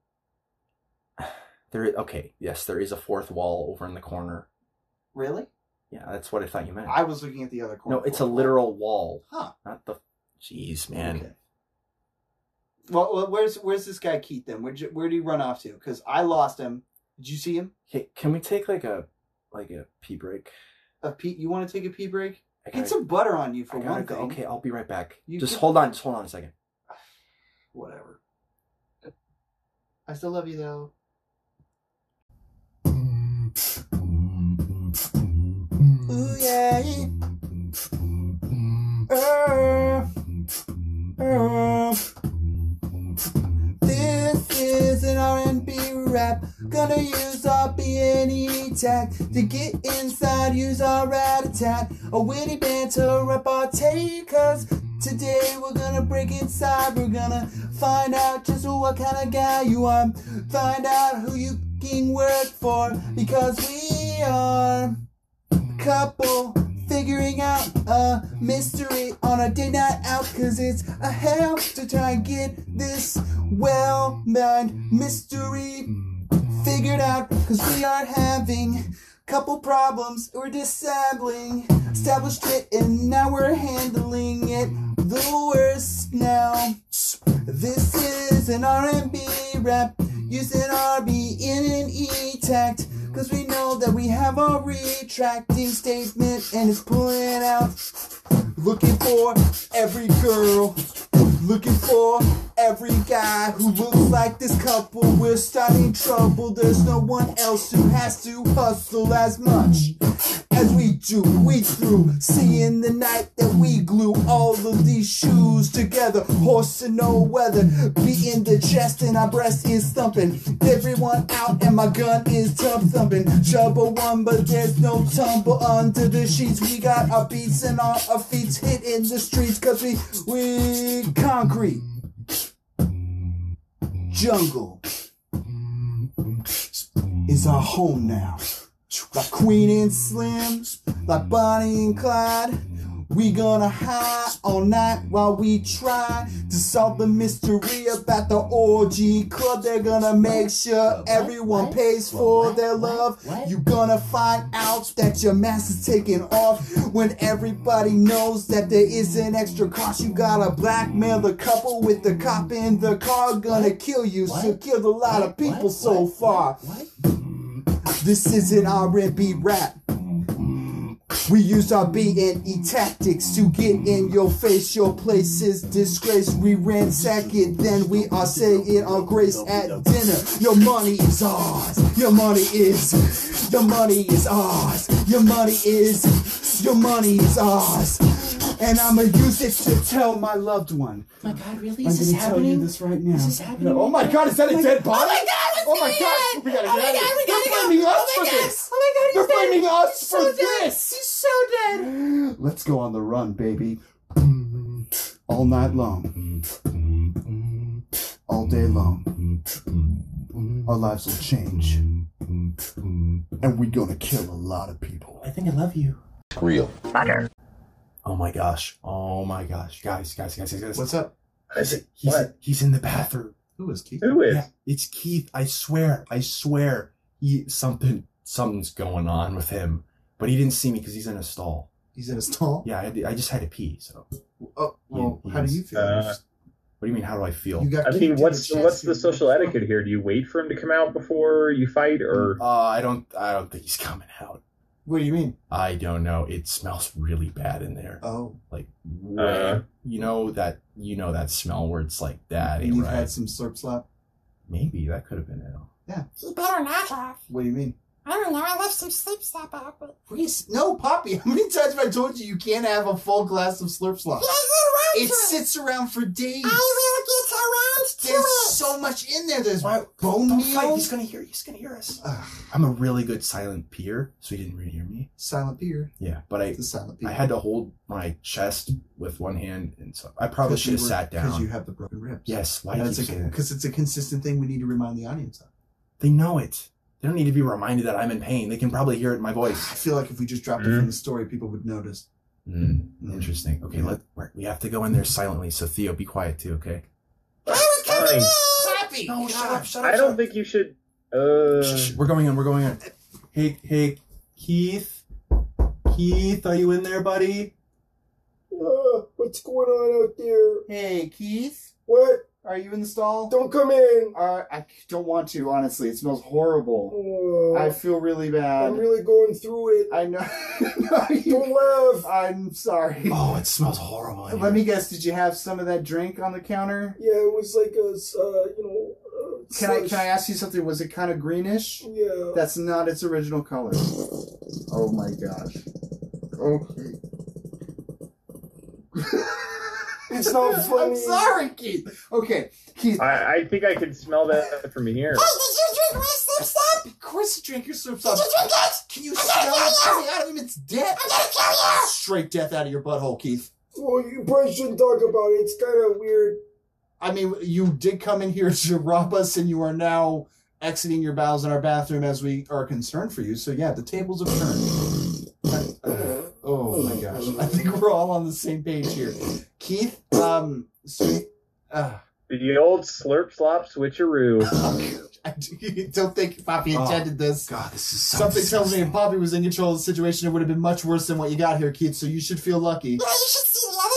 There, is, okay, yes, there is a fourth wall over in the corner. Really? Yeah, that's what I thought you meant. I was looking at the other corner. no, it's a literal wall. Huh. Not the. Jeez, man. Okay. Well, well, where's where's this guy Keith then? Where'd you, where'd he run off to? Because I lost him. Did you see him? Hey, can we take like a like a pee break? A pee? You want to take a pee break? I gotta- Get some butter on you for I gotta one go. thing. Okay, I'll be right back. You just can- hold on. Just hold on a second. Whatever. I still love you though. Ooh yeah. Uh, uh. This is an R and B rap. Gonna use our B and E tag to get inside. Use our rat-a-tat, a witty banter repartee. Cause today we're gonna break inside. We're gonna find out just what kind of guy you are. Find out who you can work for. Because we are couple figuring out a mystery on a day night out, cause it's a hell to try and get this well-mind mystery figured out, cause we are having couple problems we're dissembling, established it and now we're handling it the using R and B rap, using R B in an E-tact, cause we know that we have a retracting statement and it's pulling out. Looking for every girl, looking for every guy who looks like this couple. We're starting trouble. There's no one else who has to hustle as much as we do. We through seeing the night that we glue all of these shoes together. Horse and no weather, beating the chest and our breast is thumping. Everyone out and my gun is tub thumping. Trouble one, but there's no tumble under the sheets. We got our beats and our, our feet hit in the streets, cause we we concrete jungle is our home now. Like Queen and Slim, like Bonnie and Clyde, we gonna hide all night while we try to solve the mystery about the orgy club. They're gonna make sure everyone pays for their love. You gonna find out that your mask is taken off when everybody knows that there is an extra cost. You gotta blackmail the couple with the cop in the car. Gonna kill you, so killed a lot of people so far. This isn't R and B rap. We use our B and E tactics to get in your face. Your place is disgrace. We ransack it, then we are saying our grace at dinner. Your money is ours. Your money is. Your money is ours. Your money is. Your money is ours. And I'ma use it to tell my loved one. Oh my God, really? I'm Is this gonna tell happening? you this right now. Is this happening? Oh my God, is that a dead body? Oh my God, Oh my see God, it! we gotta Oh get my out of God, here. we They're gotta go. blaming us Oh for my God. this. Oh my God, he's They're dead. blaming us He's for so dead. this. He's so dead. Let's go on the run, baby. All night long. All day long. Our lives will change. And we're gonna kill a lot of people. I think I love you. Real. Butter. Oh my gosh. Oh my gosh. Guys, guys, guys, guys, guys. What's up? He's, he's, he's in the bathroom. Who is Keith? Who is? Yeah, it's Keith. I swear. I swear. He something something's going on with him. But he didn't see me because he's in a stall. He's in a stall? Yeah, I, had to- I just had to pee, so. Oh, well, He- how do he's- you feel? Uh, What do you mean, how do I feel? You got I kicked mean, in what's the chest. what's the You're- social etiquette here? Do you wait for him to come out before you fight, or Uh, I don't I don't think he's coming out. What do you mean? I don't know. It smells really bad in there. Oh. Like, Uh. way, you know that you know that smell where it's like that, ain't You've right? had some slurp slap? Maybe that could have been it. Yeah. He better not have. What do you mean? I don't know. I left some sleep slap out, but Please, no, Poppy. How many times have I told you you can't have a full glass of slurp slop? he ain't It around to sits around for days. I will get around to There's it. so much in there. There's Why, bone don't meal. fight. He's gonna hear. He's gonna hear us. Ugh. I'm a really good silent peer, so he didn't really hear me. Silent beer. Yeah, but I It's a silent beer. I had to hold my chest with one hand, and so I probably should have sat Because down. you have the broken ribs. Yes. Why do you keep saying that? Because it's a consistent thing we need to remind the audience of. They know it. They don't need to be reminded that I'm in pain. They can probably hear it in my I voice. feel like if we just dropped it Mm. from the story, people would notice. Mm, interesting. Okay, let we're, we have to go in there silently. So Theo, be quiet too. Okay. fine. Happy! No, shut up, shut up. I shut don't up. think you should. Uh, Shh, shh, we're going in. We're going in. Hey, hey, Keith. Keith, are you in there, buddy? Uh, what's going on out there? Hey, Keith? What? Are you in the stall? Don't come in. Uh, I don't want to, honestly. It smells horrible. Oh, I feel really bad. I'm really going through it. I know. No, you- Don't laugh. I'm sorry. Oh, it smells horrible. in Let here. me guess, did you have some of that drink on the counter? Yeah, it was like a, uh, you know. Uh, Can I slush. can I ask you something? Was it kind of greenish? Yeah. That's not its original color. Oh my gosh. Okay. It's not funny. I'm sorry, Keith. Okay, Keith. I, I think I can smell that from here. Hey, did you drink my slip slap? Of course, you drank your slurp Did slop. you drink it? Can you I'm smell gonna it kill coming out of him? It's death. I'm gonna kill you. Straight death out of your butthole, Keith. Well, you probably shouldn't talk about it. It's kind of weird. I mean, you did come in here to rob us, and you are now exiting your bowels in our bathroom as we are concerned for you. So yeah, the tables have turned. Uh, oh my gosh. I think we're all on the same page here. Keith, um, sweet, uh, The old slurp slop switcheroo. I don't think Poppy intended this. God, this is so Something tells me disgusting. if Poppy was in control of the situation, it would have been much worse than what you got here, Keith, so you should feel lucky. Yeah, you should see the other guy.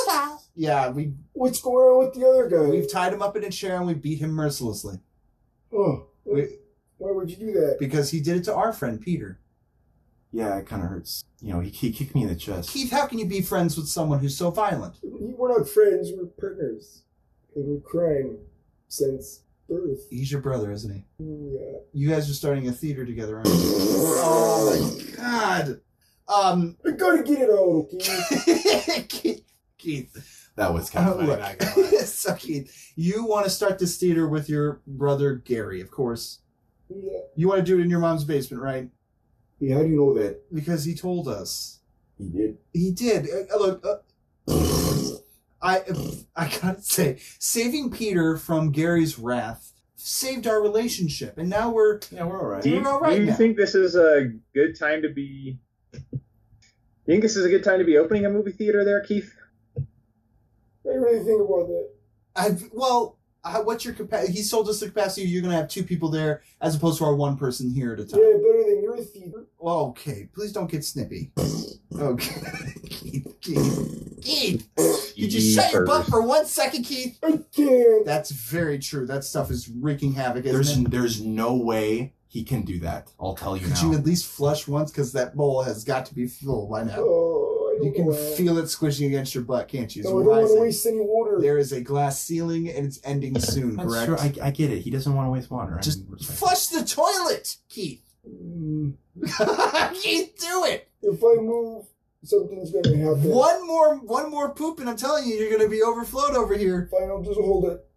Yeah, we. What's going on with the other guy? We've tied him up in a chair and we beat him mercilessly. Oh, we, why would you do that? Because he did it to our friend Peter. Yeah, it kind of hurts. You know, he, he kicked me in the chest. Keith, how can you be friends with someone who's so violent? We're not friends. We're partners in crime since birth. He's your brother, isn't he? Yeah. You guys are starting a theater together, aren't you? Oh my God! Um, I gotta get it out, okay? Keith, Keith, that was kind of funny. Look, not gonna lie. So Keith, you want to start this theater with your brother Gary, of course. Yeah. You want to do it in your mom's basement, right? Yeah. How do you know that? Because he told us. He did. He did. Uh, look, uh, I I gotta say, saving Peter from Gary's wrath saved our relationship, and now we're yeah we're all right. Do you, we're all right do you now. think this is a good time to be? You think this is a good time to be opening a movie theater there, Keith? I didn't really think about that. I well, uh, what's your capacity? He told us the capacity. You're gonna have two people there, as opposed to our one person here at a time. Yeah, better than your theater. Well, okay, please don't get snippy. Okay, Keith, Keith, Keith. Did you shut your butt for one second, Keith? I can't. That's very true. That stuff is wreaking havoc. Isn't There's it? there's no way he can do that. I'll tell you Could now. you at least flush once? Because that bowl has got to be full by now. Oh, I don't You can know. feel it squishing against your butt, can't you? It's No, I don't want to rising. waste any water. There is a glass ceiling, and it's ending soon, That's correct? true. I, I get it. He doesn't want to waste water. I Just respect flush the toilet, Keith. Mm, Keith, do it. if I move, something's gonna happen. One more, one more poop, and I'm telling you, you're gonna be overflowed over here. Fine, I'll just hold it.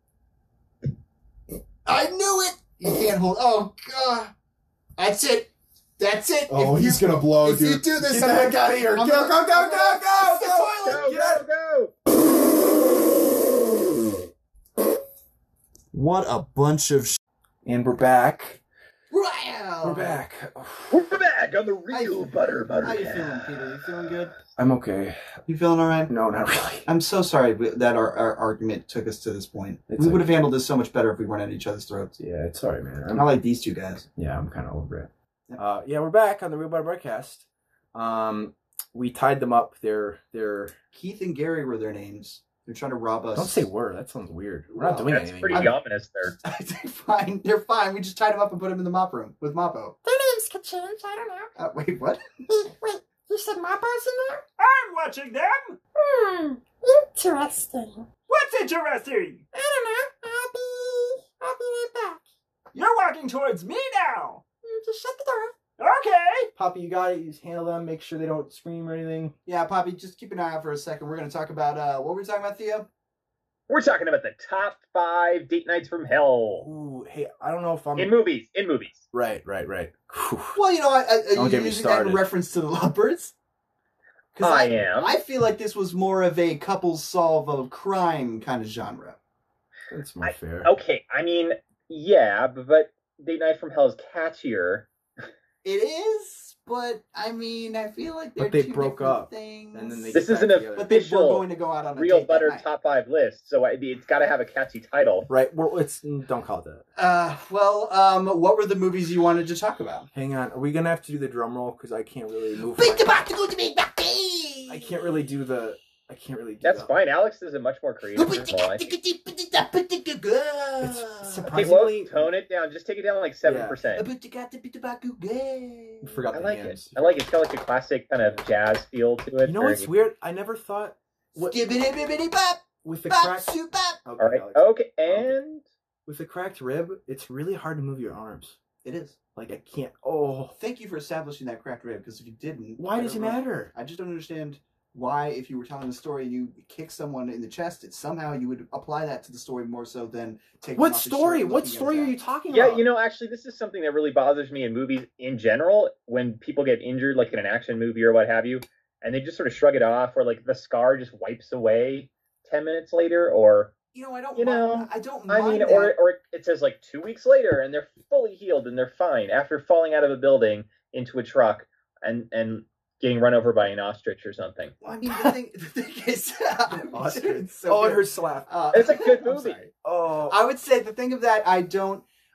I knew it. You can't hold. Oh God, that's it. That's it. Oh, If he's you- gonna blow, if dude. you do this, Get I'm the gonna- heck out of here. I'm Go, gonna- go, go, I'm go, gonna go, flush the go. toilet. Go, go, go! What a bunch of. Sh- And we're back. wow. We're back. We're back on the real butter butter. How you feeling, Peter? You feeling good? I'm okay. You feeling all right? No, not really. I'm so sorry that our, our argument took us to this point. It's we okay. would have handled this so much better if we weren't at each other's throats. Yeah, it's alright, man. I'm, I like these two guys. yeah, I'm kind of over it. Yep. Uh, yeah, we're back on the Real Butter Broadcast. Um, we tied them up. They're they're. Keith and Gary were their names. They're trying to rob us. Don't say were. That sounds weird. We're not Well, doing That's anything. pretty I'm- ominous there. They're fine. They're fine. We just tied them up and put them in the mop room with Moppo. Their names could change. I don't know. Uh, wait, what? Wait, wait. You said Mappo's in there? I'm watching them. Hmm. Interesting. What's interesting? I don't know. I'll be. I'll be right back. You're walking towards me now. You just shut the door. Okay. Poppy, you got it. You just handle them. Make sure they don't scream or anything. Yeah, Poppy, just keep an eye out for a second. We're going to talk about, uh, what were we talking about, Theo? We're talking about the top five date nights from hell Ooh, hey, I don't know if I'm in movies. In movies. right, right, right. Whew. Well, you know, I, I, Don't you're get me using that in started. reference to the Lovebirds. 'Cause I I am. I feel like this was more of a couples solve a crime kind of genre. That's more I- fair. Okay, I mean, yeah, but, but Date Night from Hell is catchier. It is, but I mean, I feel like they're But they two broke different up, things. and then they This get isn't back a together. But they were official going to go out on a Real date that Butter night. top five list, so I, it's got to have a catchy title. Right. Well, it's don't call it that. Uh, well, um, what were the movies you wanted to talk about? Hang on. Are we gonna have to do the drum roll? Because I can't really move. Big my- tobacco to big backy. I can't really do the. I can't really do That's the, fine. Alex is a much more creative person. I think. It's It's Okay, well, surprisingly. tone it down. Just take it down like seven percent. I forgot I the like hands. it. I like it. It's got like a classic kind of jazz feel to it. You know Very- what's weird? I never thought what, Skibbity-bibbity-bop, with the bop, cracked. soup, bop. Okay, All right. Alex. Okay, and With the cracked rib, it's really hard to move your arms. It is. Like I can't. Oh, Thank you for establishing that cracked rib, because if you didn't... why I does it don't know- matter? I just don't understand why, if you were telling a story, you kick someone in the chest, it somehow you would apply that to the story more so than taking What off his story? shirt and What looking at story his are you ass. talking yeah, about? you know, actually, this is something that really bothers me in movies in general. When people get injured, like in an action movie or what have you, and they just sort of shrug it off, or like the scar just wipes away ten minutes later, or You know, I don't You mind, know, I don't I mind mean, that. or or it says like two weeks later, and they're fully healed and they're fine after falling out of a building into a truck and and getting run over by an ostrich or something. Well, I mean, the thing, the thing is... I'm Ostrich. it's so oh, good. and her slap. Uh, It's a good I'm movie. sorry. Oh, I would say the thing of that, I don't,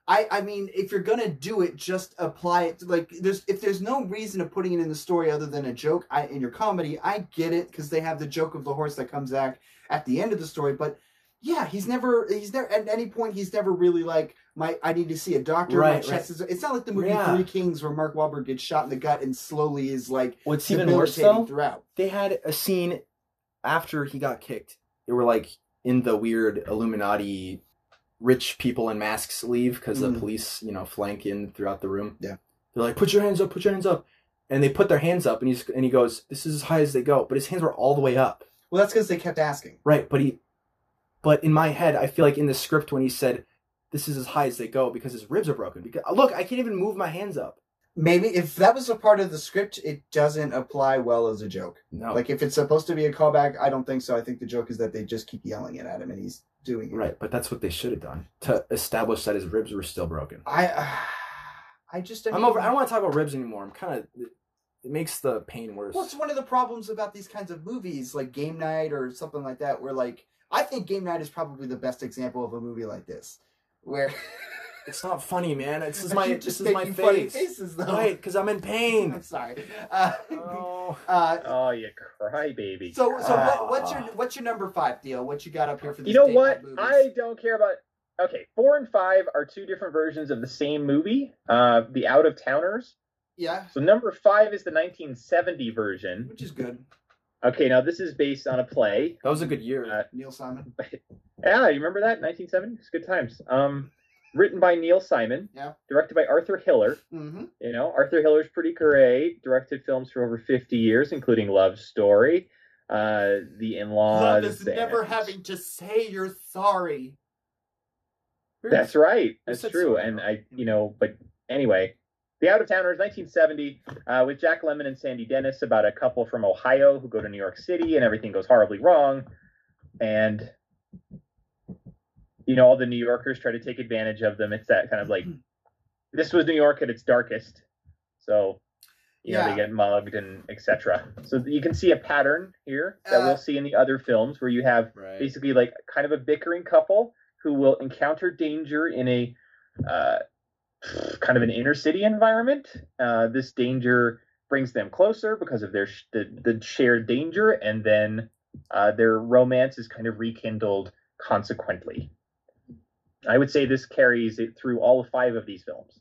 I, I mean, if you're gonna do it, just apply it. To, like, there's if there's no reason of putting it in the story other than a joke, I, in your comedy, I get it because they have the joke of the horse that comes back at the end of the story. But yeah, he's never, he's never at any point he's never really like my. I need to see a doctor. Right, my chest right. is. It's not like the movie Yeah. Three Kings where Mark Wahlberg gets shot in the gut and slowly is like What's even worse debilitating though, throughout. they had a scene after he got kicked. They were like in the weird Illuminati rich people in masks leave because Mm. the police, you know, flank in throughout the room. Yeah. They're like, put your hands up, put your hands up. And they put their hands up and he's and he goes, this is as high as they go. But his hands were all the way up. Well, that's because they kept asking. Right, but he but in my head, I feel like in the script when he said this is as high as they go because his ribs are broken. Because look, I can't even move my hands up. Maybe if that was a part of the script, it doesn't apply well as a joke. No. Like if it's supposed to be a callback, I don't think so. I think the joke is that they just keep yelling it at him and he's doing it. Right, but that's what they should have done to establish that his ribs were still broken. I, uh, I just. I I'm mean, over. I don't want to talk about ribs anymore. I'm kind of. It, it makes the pain worse. Well, it's one of the problems about these kinds of movies, like Game Night or something like that, where like I think Game Night is probably the best example of a movie like this, where it's not funny, man. It's just I my. keep This just is my making funny face. faces, though. Right, because I'm in pain. I'm sorry. Uh, Oh. uh, Oh, you cry, baby. so, so Ah. what, what's your what's your number five deal? What you got up here for these? You know date what? night movies? I don't care about. Okay, four and five are two different versions of the same movie, uh, The Out of Towners. Yeah, So number five is the nineteen seventy version. which is good. Okay, now this is based on a play. That was a good year. Uh, Neil Simon. Yeah, you remember that? nineteen seventy? It's good times. Um, written by Neil Simon. Yeah. Directed by Arthur Hiller. Mm-hmm. You know, Arthur Hiller's pretty great. Directed films for over fifty years, including Love Story, uh, The In-Laws. Love is and- never having to say you're sorry. That's right. Who That's said true. sorry? And I, you know, but anyway, The Out of Towners, nineteen seventy, uh, with Jack Lemmon and Sandy Dennis, about a couple from Ohio who go to New York City and everything goes horribly wrong. And, you know, all the New Yorkers try to take advantage of them. It's that kind of like, this was New York at its darkest. So, you know, Yeah. they get mugged and et cetera. So you can see a pattern here that Uh, we'll see in the other films where you have Right. basically like kind of a bickering couple who will encounter danger in a uh, kind of an inner city environment. Uh, this danger brings them closer because of their sh- the, the shared danger, and then uh, their romance is kind of rekindled consequently. I would say this carries it through all five of these films.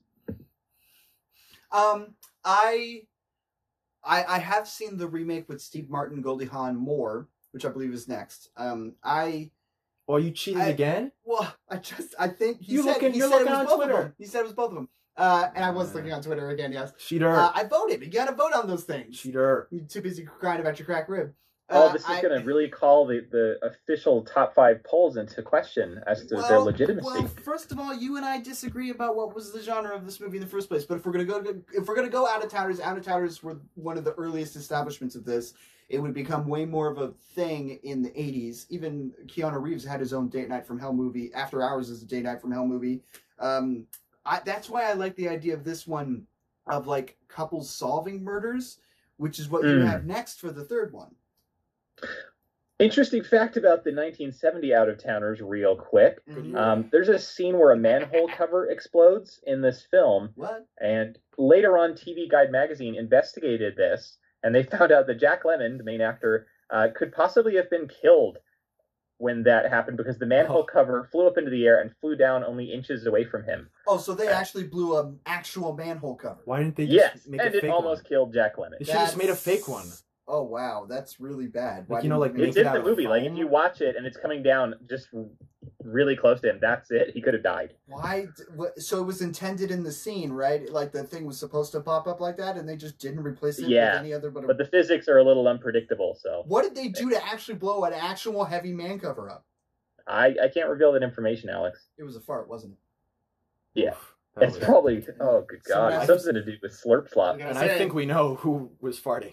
Um, I, I, I have seen the remake with Steve Martin, Goldie Hawn more, which I believe is next. Um, I. Oh, you cheated I- again? Well, I just I think he You said looking- he you're said it looking was on both Twitter. of them. He said it was both of them. Uh, and I was Uh, looking on Twitter again. Yes. Cheater. Uh, I voted. You got to vote on those things. Cheater. You're too busy crying about your crack rib. Oh, Uh, this is I- going to really call the, the official top five polls into question as to their legitimacy. Well, first of all, you and I disagree about what was the genre of this movie in the first place. But if we're gonna go, if we're gonna go Out of Towners, Out of Towners were one of the earliest establishments of this. It would become way more of a thing in the eighties. Even Keanu Reeves had his own Date Night from Hell movie. After Hours is a Date Night from Hell movie. Um, I, that's why I like the idea of this one, of like couples solving murders, which is what you Mm. have next for the third one. Interesting fact about the nineteen seventy Out of Towners, real quick. Mhm. Um, there's a scene where a manhole cover explodes in this film, What? and later on, T V Guide magazine investigated this, and they found out that Jack Lemmon, the main actor, uh, could possibly have been killed when that happened because the manhole Oh. cover flew up into the air and flew down only inches away from him. Oh, so they actually blew an actual manhole cover. Why didn't they just Yes, make and a it fake almost one? killed Jack Lemmon. They should have just made a fake one. Oh wow, that's really bad. Why Like, you know, didn't like, they make It's make in it the out of movie. Like if foam? you watch it and it's coming down just really close to him, that's it. He could have died. Why? d- wh- So it was intended in the scene, right? Like the thing was supposed to pop up like that, and they just didn't replace it Yeah, with any other. But, a, But the physics are a little unpredictable, so what did they do to actually blow an actual heavy man cover up? I, I can't reveal that information, Alex. It was a fart, wasn't it? Yeah. That It's was- probably, oh good Someone god, else- something to do with slurp slop. Yeah. And I think we know who was farting.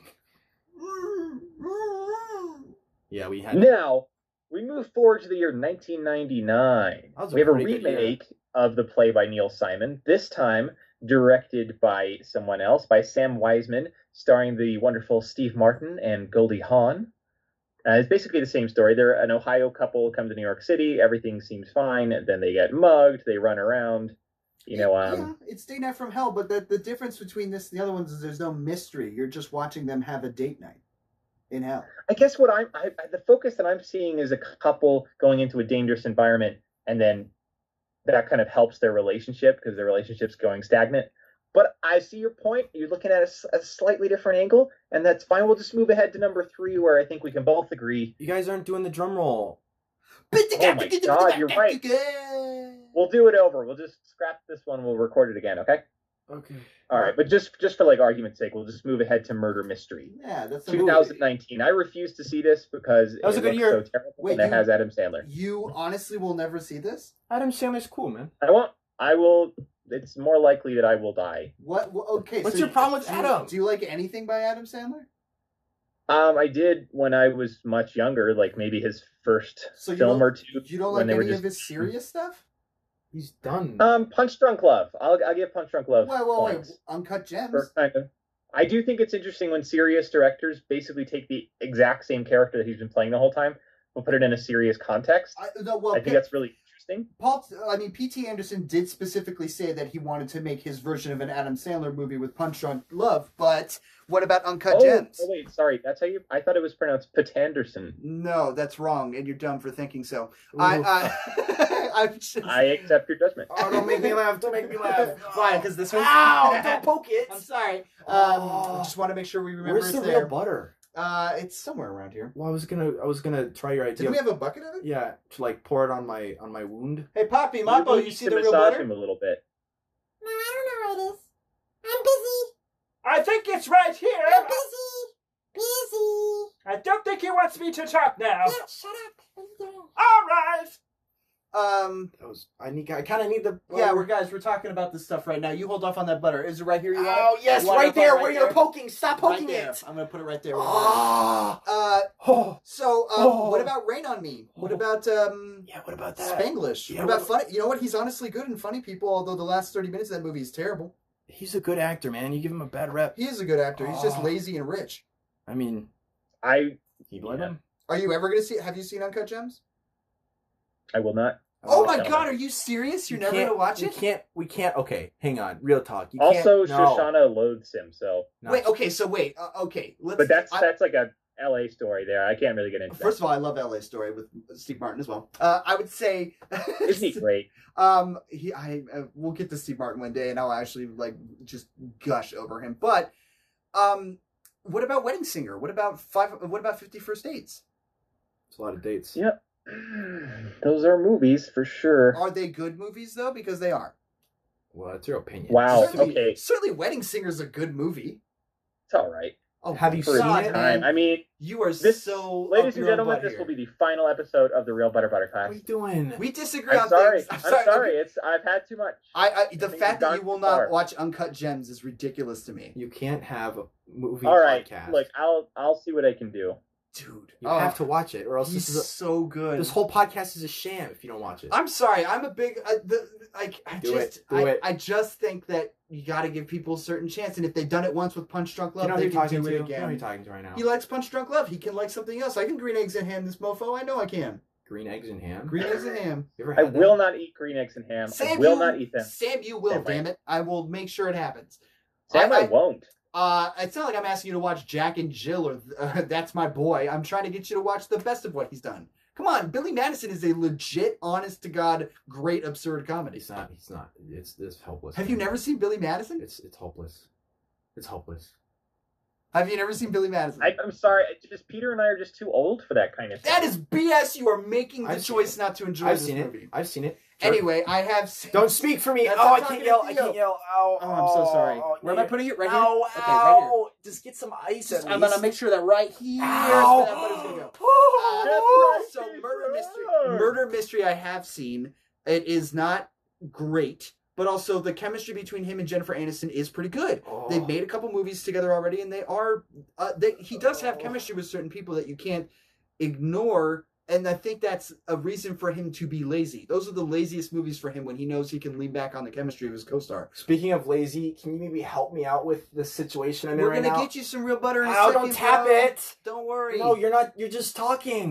Yeah, we had. Now, we move forward to the year nineteen ninety-nine. That was a We have a pretty good year. remake of the play by Neil Simon, this time directed by someone else, by Sam Wiseman, starring the wonderful Steve Martin and Goldie Hawn. Uh, it's basically the same story. They're an Ohio couple, come to New York City, everything seems fine, and then they get mugged, they run around. you know, um, yeah, it's date night from hell. But the the difference between this and the other ones is there's no mystery. You're just watching them have a date night in hell. I guess what I'm I, the focus that I'm seeing is a couple going into a dangerous environment, and then that kind of helps their relationship because their relationship's going stagnant. But I see your point. You're looking at a, a slightly different angle, and that's fine. We'll just move ahead to number three, where I think we can both agree. You guys aren't doing the drum roll. Oh my god, you're right. We'll do it over. We'll just scrap this one. We'll record it again, okay? Okay. All right, but just just for like argument's sake, we'll just move ahead to Murder Mystery. Yeah, that's a twenty nineteen. I refuse to see this because that was it a good looks year. so terrible, Wait, and it you- has Adam Sandler. You honestly will never see this? Adam Sandler's cool, man. I won't. I will. It's more likely that I will die. What? what okay. What's so your problem with do you- Adam? Do you like anything by Adam Sandler? Um, I did when I was much younger, like maybe his first So you film don't- or two. You don't when like they were any just- of his serious stuff? He's done. Um, Punch Drunk Love. I'll I'll give Punch Drunk Love. Wait, wait, wait. points Uncut Gems? for kind of- I do think it's interesting when serious directors basically take the exact same character that he's been playing the whole time, but put it in a serious context. I, no, well, I think P- that's really interesting. Paul, I mean, P T Anderson did specifically say that he wanted to make his version of an Adam Sandler movie with Punch Drunk Love, but what about Uncut Oh, Gems? oh, wait, sorry. That's how you. I thought it was pronounced Patanderson. No, that's wrong, and you're dumb for thinking so. I, I, I'm just... I accept your judgment. Oh, don't make me laugh. Don't make me laugh. Why? Because this one's... Ow! Don't poke it. I'm sorry. Um, Oh. just want to make sure we remember Where's it's the there. real butter? Uh, it's somewhere around here. Well, I was gonna, I was gonna try your idea. Did we have a bucket of it? Yeah, to like pour it on my on my wound. Hey, Poppy, You Mapo, need you see to the real massage butter? him a little bit. No, I don't know where it is. I'm busy. I think it's right here. I'm busy. Busy. I don't think he wants me to talk now. Yeah, shut up. What are you doing? All right. Um, That was. I need. I kind of need the. yeah, we're guys, we're talking about this stuff right now. You hold off on that butter. Is it right here you want Oh it? yes, You want right it there right where there? you're poking. Stop poking Right there. it. I'm gonna put it right there. Ah. Uh, Oh. so, um, Oh. what about Rain on Me? What about, um, Yeah. What about that? Spanglish? Yeah, what about what- Funny? You know what? He's honestly good in Funny People, although the last thirty minutes of that movie is terrible. He's a good actor, man. You give him a bad rep. He is a good actor. He's just Oh. lazy and rich. I mean, I. you blame Yeah. him? Are you ever gonna see? Have you seen Uncut Gems? I will not. Oh my no. god, are you serious? You're You never can't- gonna watch We it? can't. We can't. Okay, hang on. Real talk. You Also, can't, no. Shoshana loathes him, so. No. Wait, okay, so wait, uh, okay, let's. But that's I- that's like a L A story there. I can't really get into First of all, I love L A Story with Steve Martin as well. Uh, I would say, that. Isn't he great? um, he, I, uh, we'll get to Steve Martin one day, and I'll actually like just gush over him. But, um, what about Wedding Singer? What about five? What about Fifty First Dates? It's a lot of dates. Yep. Those are movies for sure. Are they good movies though? Because they are. Well, that's your opinion. Wow. Certainly, Okay. certainly, Wedding Singer's a good movie. It's all right. Oh, Have you For seen its it? time. I mean, You are this, so. ladies up and your own gentlemen, butt this here. will be the final episode of the Real Butter What are Buttercast. you doing? We disagree I'm on sorry. things. I'm sorry. It's I've had too much. I, I the I think fact we've that you gone will too not far. watch Uncut Gems is ridiculous to me, You can't have a movie All right. podcast. Look, I'll I'll see what I can do. dude. you oh, have to watch it, or else He's this is a, so good. this whole podcast is a sham if you don't watch it. I'm sorry. I'm a big. Uh, the, like I Do just. it. Do I, it. I just think that you got to give people a certain chance, and if they've done it once with Punch Drunk you Love, know who they you're can talking do to. it You know who again. you're talking to right now. He likes Punch Drunk Love. He can like something else. I can green eggs and ham this mofo. I know I can. Green eggs and ham. Green eggs and ham. You ever I had that? will not eat green eggs and ham. I Sam, will you, not eat them. Sam, you will. Sam, damn wait. it! I will make sure it happens. Sam, I, I- won't. Uh, it's not like I'm asking you to watch Jack and Jill or uh, That's My Boy. I'm trying to get you to watch the best of what he's done. Come on, Billy Madison is a legit, honest to God, great absurd comedy. It's not. It's not. It's it's hopeless. Have you never seen Billy Madison? It's it's hopeless. It's hopeless. Have you never seen Billy Madison? I, I'm sorry. It's just Peter and I are just too old for that kind of thing. That is B S. You are making the I've seen choice it. not to enjoy I've this seen movie. it. I've seen it. Anyway, I have seen... Don't speak for me. That's Oh, not I talking can't to yell. I Theo. can't yell. Ow. Oh, I'm so sorry. Oh, Where am I putting it? Right Ow, here? Okay, right here. ow. Just get some ice Just, at I'm least. gonna make sure that right here is Ow. where that butter's gonna go. Oh. Uh, so murder mystery, murder mystery. I have seen. It is not great, but also the chemistry between him and Jennifer Aniston is pretty good. Oh. They've made a couple movies together already, and they are. Uh, they, he does have chemistry with certain people that you can't ignore, and I think that's a reason for him to be lazy. Those are the laziest movies for him when he knows he can lean back on the chemistry of his co-star. Speaking of lazy, can you maybe help me out with the situation I'm in We're right gonna now? get you some real butter in a Ow, second. don't tap bro. it. Don't worry. No, you're not. You're just talking.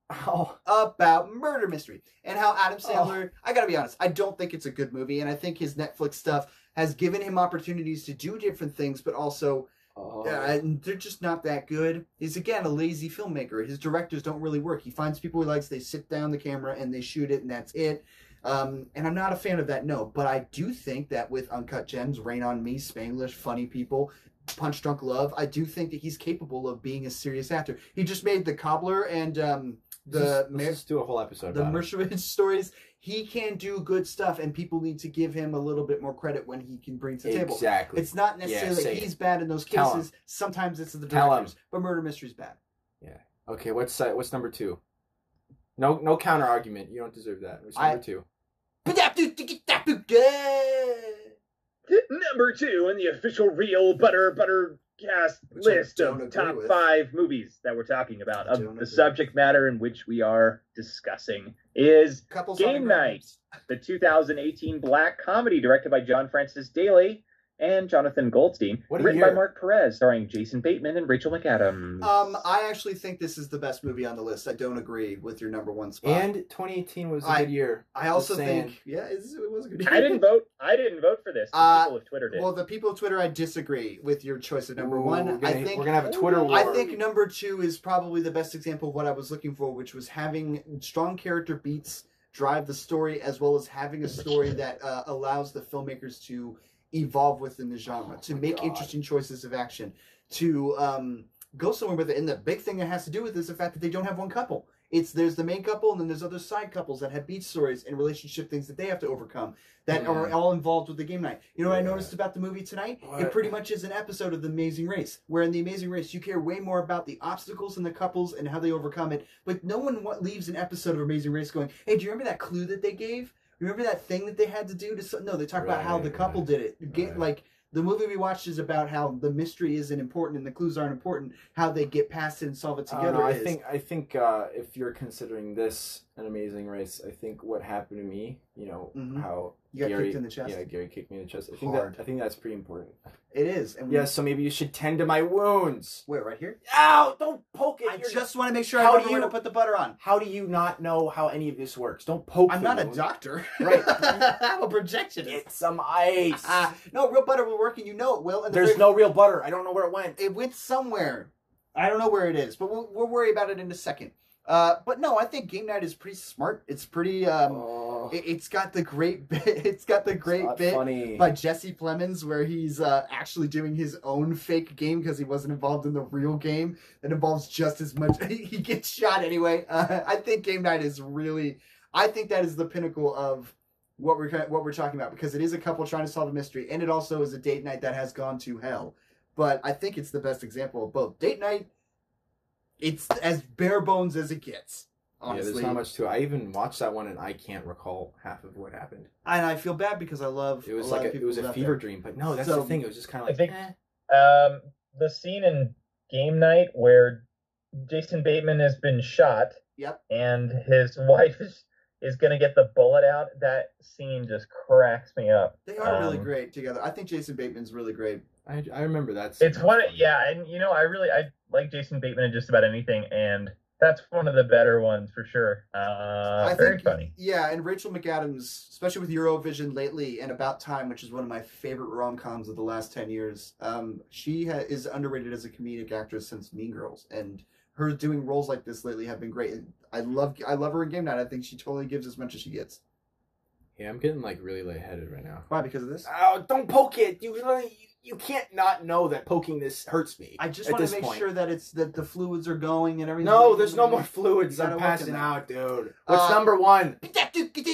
Oh. about murder mystery and how Adam Sandler. Oh. I gotta be honest, I don't think it's a good movie, and I think his Netflix stuff has given him opportunities to do different things, but also oh. uh, they're just not that good. He's again a lazy filmmaker. His directors don't really work. He finds people he likes, they sit down the camera and they shoot it, and that's it. Um, and I'm not a fan of that, no. But I do think that with Uncut Gems, Rain on Me, Spanglish, Funny People, Punch Drunk Love, I do think that he's capable of being a serious actor. He just made The Cobbler and um, the let's, let's just do a whole episode. The Mershowitz stories. He can do good stuff, and people need to give him a little bit more credit when he can bring to the table. Exactly. It's not necessarily yeah, that he's it. bad in those cases. Sometimes it's the directors, but Murder Mystery's bad. Yeah. Okay. What's uh, what's number two? No, no counter argument. You don't deserve that. What's number I, two? Number two in the official Real Butter Butter Cast which list of top with. five movies that we're talking about. Of the agree. subject matter in which we are discussing is Couples Game Night, the two thousand eighteen black comedy directed by John Francis Daley and Jonathan Goldstein, written by Mark Perez, starring Jason Bateman and Rachel McAdams. Um, I actually think this is the best movie on the list. I don't agree with your number one spot. And twenty eighteen was a I, good year. I also think, yeah, it was a good year. I didn't vote. I didn't vote for this. The uh, people of Twitter did. Well, the people of Twitter, I disagree with your choice of number Ooh, one. We're gonna, I think we're gonna have a Twitter war. I think number two is probably the best example of what I was looking for, which was having strong character beats drive the story, as well as having a story that uh, allows the filmmakers to evolve within the genre, to make God. interesting choices of action, to um, go somewhere with it. And the big thing that has to do with this is the fact that they don't have one couple. It's there's the main couple, and then there's other side couples that have beat stories and relationship things that they have to overcome that yeah. are all involved with the game night. You know what yeah. I noticed about the movie tonight? What? It pretty much is an episode of The Amazing Race, where in The Amazing Race you care way more about the obstacles and the couples and how they overcome it. But no one leaves an episode of Amazing Race going, "Hey, do you remember that clue that they gave? Remember that thing that they had to do to?" No, they talk right, about how the couple right, did it. Get, right. Like the movie we watched is about how the mystery isn't important and the clues aren't important. How they get past it and solve it together. I, is. I think I think uh, if you're considering this an Amazing Race, I think what happened to me, you know, mm-hmm. how you got Gary, kicked in the chest. Yeah, Gary kicked me in the chest. I think Hard. that I think that's pretty important. It is. And yeah, so maybe you should tend to my wounds. Where, right here? Ow! Don't poke it. I You're just want to make sure I know where to put the butter on. How do you not know how any of this works? Don't poke. I'm the not wound. a doctor. Right. I'm a projectionist. Get some ice. Uh, no, real butter will work, and you know it will. And There's very... no real butter. I don't know where it went. It went somewhere. I don't know where it is, but we'll, we'll worry about it in a second. Uh, but no, I think Game Night is pretty smart. It's pretty. Um, oh. it, it's got the great bit. It's got the great bit funny. by Jesse Plemons where he's uh, actually doing his own fake game because he wasn't involved in the real game that involves just as much. He gets shot anyway. Uh, I think Game Night is really. I think that is the pinnacle of what we're what we're talking about, because it is a couple trying to solve a mystery, and it also is a date night that has gone to hell. But I think it's the best example of both. Date night. It's as bare bones as it gets, honestly. Yeah, there's not much to it. I even watched that one and I can't recall half of what happened. And I feel bad because I love it. Was a like lot a, of it was a fever there. dream, but no, that's so, the thing. It was just kind of like. I think eh. um, the scene in Game Night where Jason Bateman has been shot. Yep. And his wife is is gonna get the bullet out. That scene just cracks me up. They are um, really great together. I think Jason Bateman's really great. I, I remember that. It's one, yeah, and you know, I really I like Jason Bateman in just about anything, and that's one of the better ones for sure. Uh, I very think, funny. Yeah, and Rachel McAdams, especially with Eurovision lately, and About Time, which is one of my favorite rom-coms of the last ten years. Um, she ha- is underrated as a comedic actress since Mean Girls, and her doing roles like this lately have been great. I love I love her in Game Night. I think she totally gives as much as she gets. Yeah, I'm getting like really lightheaded right now. Why? Because of this? Oh, don't poke it. You really. You can't not know that poking this hurts me. I just want to make point. sure that it's that the fluids are going and everything. No, there's no more fluids. I'm passing out, dude. What's uh, number one? Wasting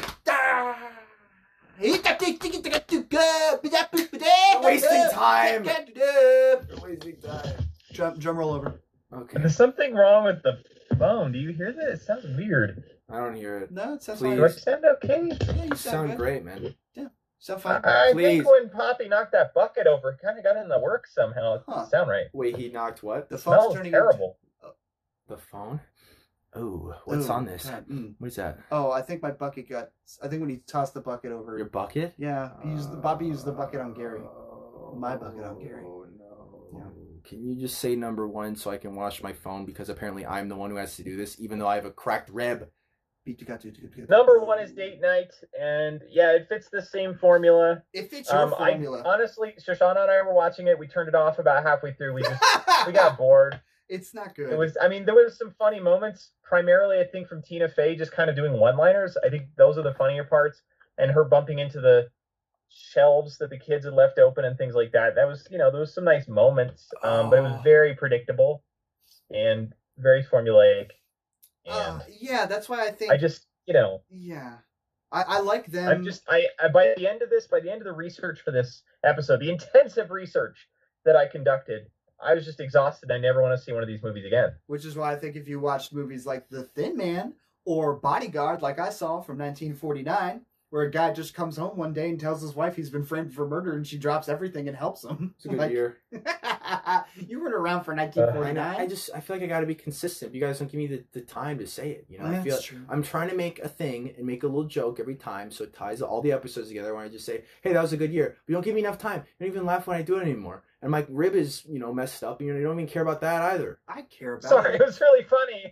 time. Wasting time. Drum, drum roll over. Okay. There's something wrong with the phone. Do you hear that? It sounds weird. I don't hear it. No, it sounds fine. Do I sound okay? Yeah, you sound, sound great, man. Yeah. So fine. I, I think when Poppy knocked that bucket over, it kind of got in the works somehow. It huh. doesn't sound right. Wait, he knocked what? The phone's turning terrible. Into... The phone? Oh, what's Ooh, on this? mm. What is that? Oh, I think my bucket got. I think when he tossed the bucket over. Your bucket? Yeah, he used the, Bobby used the bucket on Gary. My bucket on Gary. Oh no! Yeah. can you just say number one so I can watch my phone, because apparently I'm the one who has to do this, even though I have a cracked rib. Number one is Date Night, and yeah, it fits the same formula. It fits your um, formula. I, honestly, Shoshana and I were watching it. We turned it off about halfway through. We just we got bored. It's not good. It was. I mean, there was some funny moments. Primarily, I think from Tina Fey just kind of doing one-liners. I think those are the funnier parts, and her bumping into the shelves that the kids had left open and things like that. That was, you know, there was some nice moments, um, oh. but it was very predictable and very formulaic. Uh, yeah, that's why I think I just, you know, yeah, I, I like them. I'm just, I, I by the end of this, by the end of the research for this episode, the intensive research that I conducted, I was just exhausted. I never want to see one of these movies again. Which is why I think if you watched movies like The Thin Man or Bodyguard, like I saw from nineteen forty-nine, where a guy just comes home one day and tells his wife he's been framed for murder, and she drops everything and helps him. It's a good like, year. You weren't around for nineteen forty-nine. Uh, I, I just I feel like I got to be consistent. You guys don't give me the, the time to say it. You know, That's I feel true. I'm trying to make a thing and make a little joke every time, so it ties all the episodes together. When I just say, "Hey, that was a good year," but you don't give me enough time. You don't even laugh when I do it anymore. And my rib is, you know, messed up, and you don't even care about that either. I care about. Sorry, it. it was really funny.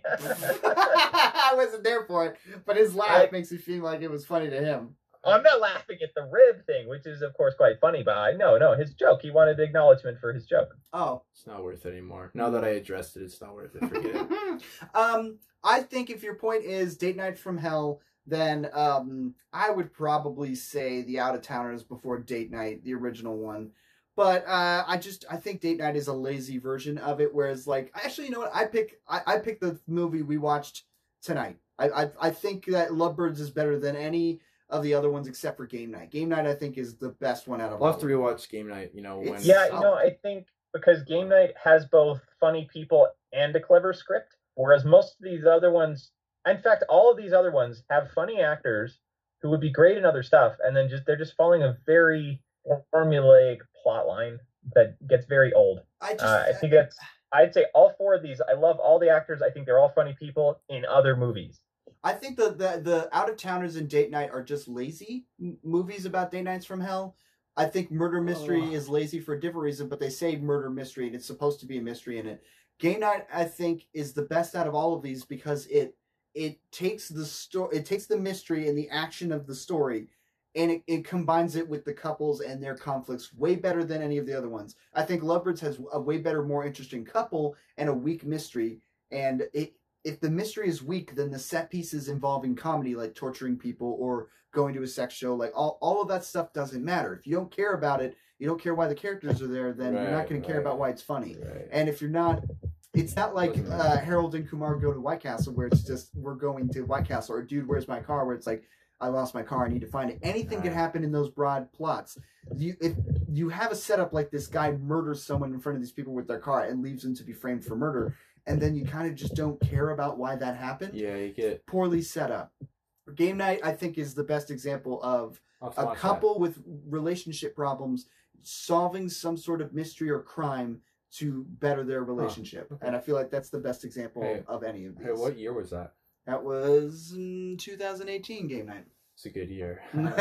I wasn't there for it, but his laugh I, makes me feel like it was funny to him. I'm not laughing at the rib thing, which is, of course, quite funny, but I, no, no, his joke. He wanted acknowledgement for his joke. Oh. It's not worth it anymore. Now that I addressed it, it's not worth it. Forget it. um, I think if your point is Date Night from Hell, then um, I would probably say The Out-of-Towners before Date Night, the original one. But uh, I just, I think Date Night is a lazy version of it, whereas, like, actually, you know what? I pick, I, I pick the movie we watched tonight. I, I, I think that Lovebirds is better than any of the other ones except for Game Night. Game Night, I think, is the best one out of all. I'll have to rewatch Game Night, you know, when... Yeah, you know, I think because Game Night has both funny people and a clever script, whereas most of these other ones, in fact, all of these other ones have funny actors who would be great in other stuff, and then just they're just following a very formulaic plot line that gets very old. I just... Uh, I think it's... I'd say all four of these, I love all the actors. I think they're all funny people in other movies. I think the, the, the Out-of-Towners and Date Night are just lazy m- movies about Date Nights from Hell. I think Murder Mystery oh. is lazy for a different reason, but they say Murder Mystery, and it's supposed to be a mystery in it. Game Night, I think, is the best out of all of these because it it takes the sto- it takes the mystery and the action of the story, and it, it combines it with the couples and their conflicts way better than any of the other ones. I think Lovebirds has a way better, more interesting couple and a weak mystery, and it if the mystery is weak, then the set pieces involving comedy, like torturing people or going to a sex show, like all, all of that stuff doesn't matter. If you don't care about it, you don't care why the characters are there, then right, you're not going right. to care about why it's funny. Right. And if you're not, it's not like uh, Harold and Kumar Go to White Castle, where it's just, we're going to White Castle, or Dude, Where's My Car, where it's like, I lost my car, I need to find it. Anything right. can happen in those broad plots. You, if you have a setup like this guy murders someone in front of these people with their car and leaves them to be framed for murder, and then you kind of just don't care about why that happened. Yeah, you get poorly set up. Game Night, I think, is the best example of a couple that. with relationship problems solving some sort of mystery or crime to better their relationship. Huh. Okay. And I feel like that's the best example hey, of any of these. Hey, what year was that? That was mm, two thousand eighteen Game Night. It's a good year. ow, ow,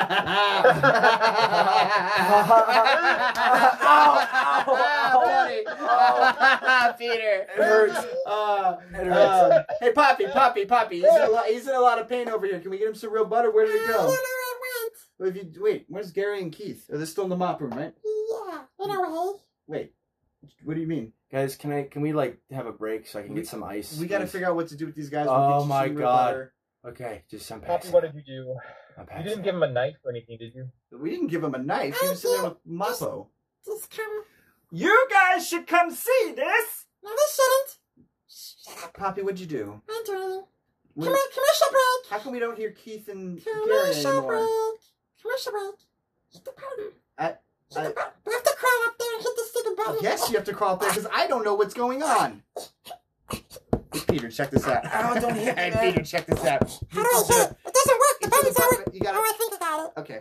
ow, ow, Peter. It hurts. Uh, it hurts. Uh, hey, Poppy, Poppy, Poppy. He's in, a lot, he's in a lot of pain over here. Can we get him some real butter? Where did he go? Well, if you, wait, where's Gary and Keith? Are they still in the mop room, right? Yeah, in a way. Wait, what do you mean? Guys, can I? Can we like have a break so I can we, get some ice? We got to figure out what to do with these guys. We'll oh get you my some god. Butter. Okay, just some Poppy, what did you do? You didn't give him a knife or anything, did you? We didn't give him a knife. He was sitting there with Mappo. Just, just come. You guys should come see this. No, they shouldn't. Poppy, what'd you do? I'm doing it. Come on, commercial break. How come we don't hear Keith and commercial Gary anymore? break. Commercial break. Hit the button. I, hit I, the button. We have to crawl up there and hit the stupid button. Yes, you have to crawl up there because I don't know what's going on. Peter, check this out. Oh, don't hit me. Hey, Peter, check this out. How do I hit it? It doesn't work. The button's not working. You got it. Oh, I think I got it. Okay.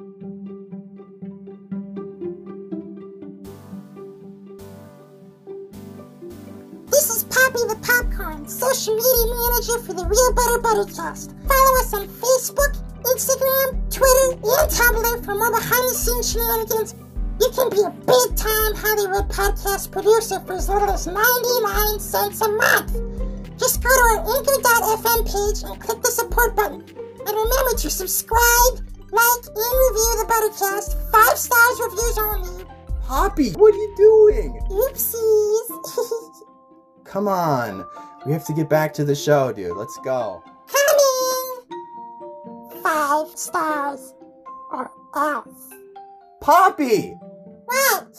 This is Poppy the Popcorn, social media manager for the Real Butter Buttercast. Follow us on Facebook, Instagram, Twitter, and Tumblr for more behind-the-scenes shenanigans You can be a big-time Hollywood podcast producer for as little as ninety-nine cents a month. Just go to our anchor dot f m page and click the support button. And remember to subscribe, like, and review the Buttercast. Five stars reviews only. Poppy, what are you doing? Oopsies. Come on. We have to get back to the show, dude. Let's go. Coming. Five stars or else. Poppy! What?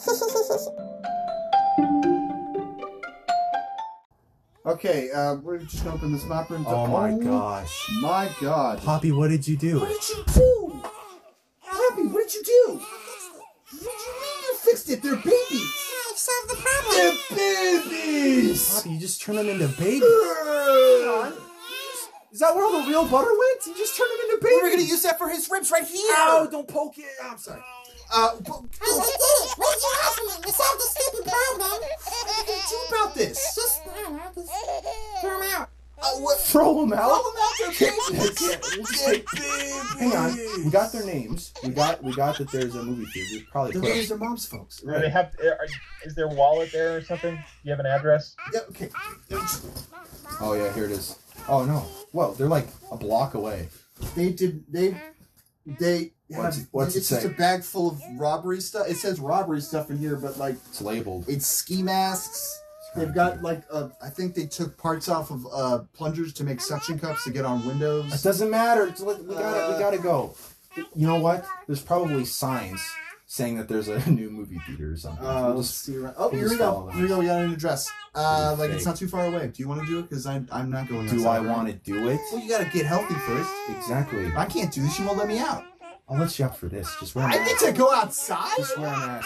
Okay, uh, we're just gonna open this mop room. Oh my gosh. My God. Poppy, what did you do? What did you do? Poppy, what did you do? What did you mean you fixed it? They're babies. I solved the problem. They're babies. Poppy, you just turned them into babies. Is that where all the real butter went? You just turned them into babies. We're gonna use that for his ribs right here. Ow, don't poke it. Oh, I'm sorry. Uh, but, I, I did it. What did you want from me? You solved the stupid problem. what did you do about this? Just, I don't know, just throw them out. Uh, what? Throw them out? Throw them out. They're babies. Hang on. We got their names. We got we got that there's a movie theater. Probably Their put names are mom's folks. Do they have? Are, is their wallet there or something? Do you have an address? Yeah, okay. Oh yeah, here it is. Oh no. Whoa, they're like a block away. They did. They. They. What's have, it- what's it's it just say? a bag full of robbery stuff. It says robbery stuff in here, but like It's labeled. it's ski masks. They've got like uh, I think they took parts off of uh, plungers to make suction cups to get on It windows. doesn't matter. It's like, we gotta we gotta go. You know what? There's probably signs saying that there's a new movie theater or something. Uh, We'll let's just- see. Around. Oh, we'll here we just go. follow them. Here we go. We got an address. Uh, like it's Fake. not too far away. Do you want to do it? Because I'm I'm not going. Do outside I right want now. to do it? Well, you gotta get healthy first. Exactly. I can't do this. You won't let me out. I'll let you out for this. Just wear a I mask. get to go outside. Just wear a mask.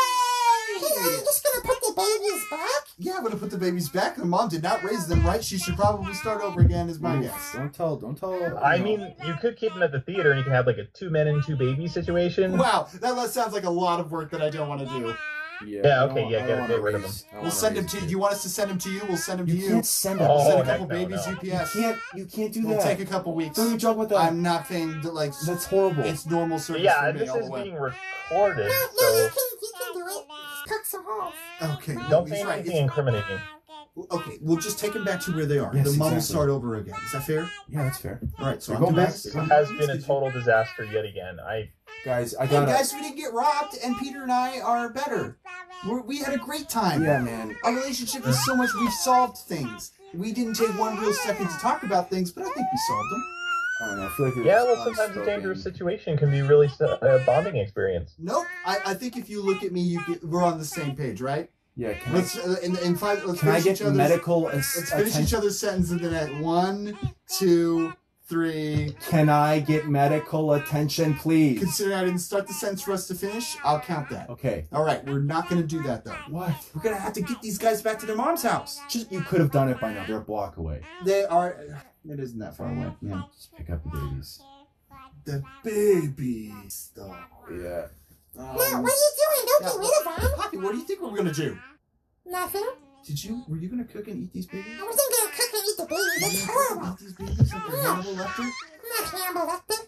Hey, are you just gonna put the babies back? Yeah, I'm gonna put the babies back. The mom did not raise them right. She should probably start over again. Is my Oof, guess. Don't tell. Don't tell. I no. mean, you could keep them at the theater, and you can have like a two men and two babies situation. Wow, that that sounds like a lot of work that I don't want to do. Yeah. Yeah, I don't okay, want- yeah, I don't get- wanna get rid of raise- I don't We'll wanna send them raise to. kids. Do you want us to send them to you? We'll send them to You you. can't send Oh, them. We'll send a heck couple no, babies no. U P You S. can't. You can't do We'll that. take a couple weeks. Don't even joke with that. I'm not paying the, like. That's horrible. It's normal service Yeah, for me this all is the way. being recorded, No, no, you so can, you can do it. Just poke some holes. Okay, no, don't he's say right. anything It's- incriminating. Okay, we'll just take them back to where they are. Yes, the mom will exactly. start over again. Is that fair? Yeah, that's fair. All right, so We're I'm going doing back. this. It has been a total disaster yet again. I Guys, I Hey gotta. guys, we didn't get robbed, and Peter and I are better. We're, we had a great time. Yeah, man. Our relationship is so much. We've solved things. We didn't take one real second to talk about things, but I think we solved them. I don't know. I feel like we're yeah, just well, sometimes a unspoken. dangerous situation can be really s- a bonding experience. Nope. I, I think if you look at me, you get, we're on the same page, right? Yeah. Can Let's uh, in, in five. Let's I, can I finish get each other's. medical as- Let's finish each attention? other's sentence and then at one, two, three. Can I get medical attention, please? Considering I didn't start the sentence for us to finish, I'll count that. Okay. All right, we're not going to do that though. What? We're going to have to get these guys back to their mom's house. Just you could have done it by now. They're a block away. They are. It isn't that far away. Yeah. Just pick up the babies. The babies, though. Yeah. No, what are you doing? Don't Yeah, get rid of them. Poppy, what do you think we're going to do? Nothing. Did you? Were you going to cook and eat these babies? I wasn't gonna cook and eat the babies. That's horrible. Eat these babies like they're Hannibal Lecter? I'm not Hannibal Lecter.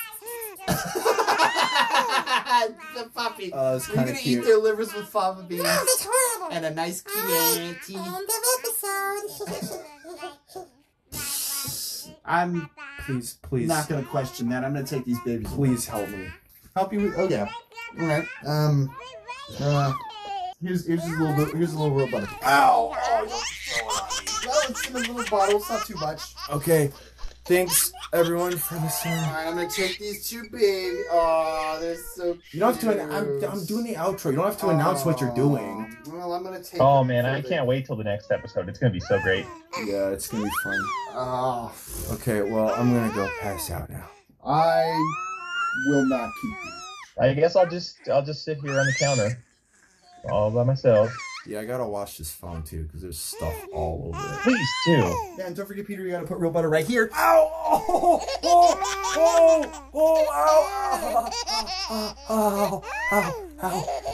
The puppy. Uh, it's We're kind gonna of eat cute. their livers with fava beans No, that's horrible. and a nice Alright, Chianti. end of episode. I'm Please, please, not gonna question that. I'm gonna take these babies. please help me. Help you with? Oh yeah. All right. Um. Uh. Here's here's a little bit. Here's a little real butter. Ow! Oh, well, it's in a little bottle. It's not too much. Okay. Thanks everyone for listening. All right. I'm gonna take these two big. Oh, they're so. Cute. You don't have to. I'm, I'm doing the outro. You don't have to announce what you're doing. Well, I'm gonna take. Oh them man, for I the- can't wait till the next episode. It's gonna be so great. Yeah, it's gonna be fun. Oh, Okay, well, I'm gonna go pass out now. I will not keep you. I guess I'll just I'll just sit here on the counter, all by myself. Yeah, I gotta wash this phone too because there's stuff all over it. Please do. Yeah, and don't forget, Peter, you gotta put real butter right here. Ow! Oh! Oh! Oh! Oh! Ow! Ow! Ow! Ow! Ow!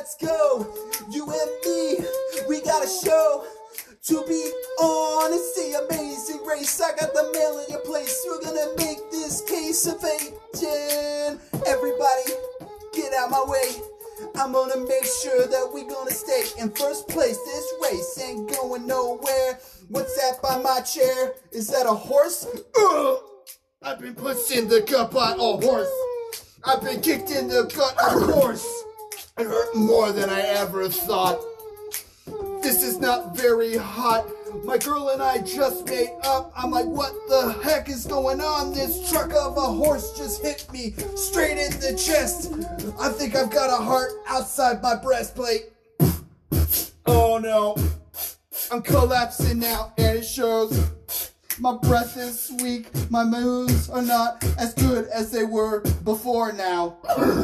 let's go. You and me, we got a show. To be on, it's the Amazing Race. I got the mail in your place. You're gonna make this case of aging. Everybody, get out my way. I'm gonna make sure that we gonna stay in first place. This race ain't going nowhere. What's that by my chair? Is that a horse? Ugh! I've been pushed in the gut by a horse. I've been kicked in the gut by a horse. It hurt more than I ever thought. This is not very hot. My girl and I just made up. I'm like, what the heck is going on? This truck of a horse just hit me straight in the chest. I think I've got a heart outside my breastplate. Oh no. I'm collapsing now and it shows. My breath is weak. My moves are not as good as they were before now.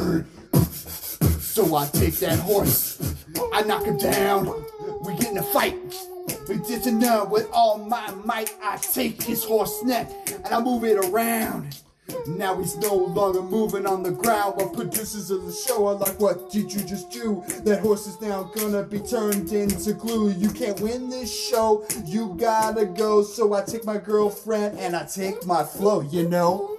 So I take that horse. I knock him down. We get in a fight. We did to know with all my might. I take his horse neck and I move it around. Now he's no longer moving on the ground. But producers of the show are like, what did you just do? That horse is now gonna be turned into glue. You can't win this show. You gotta go. So I take my girlfriend and I take my flow, you know.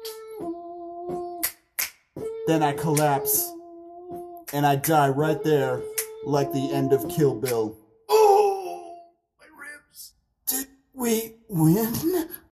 Then I collapse. And I die right there. Like the end of Kill Bill. Oh, my ribs. Did we win?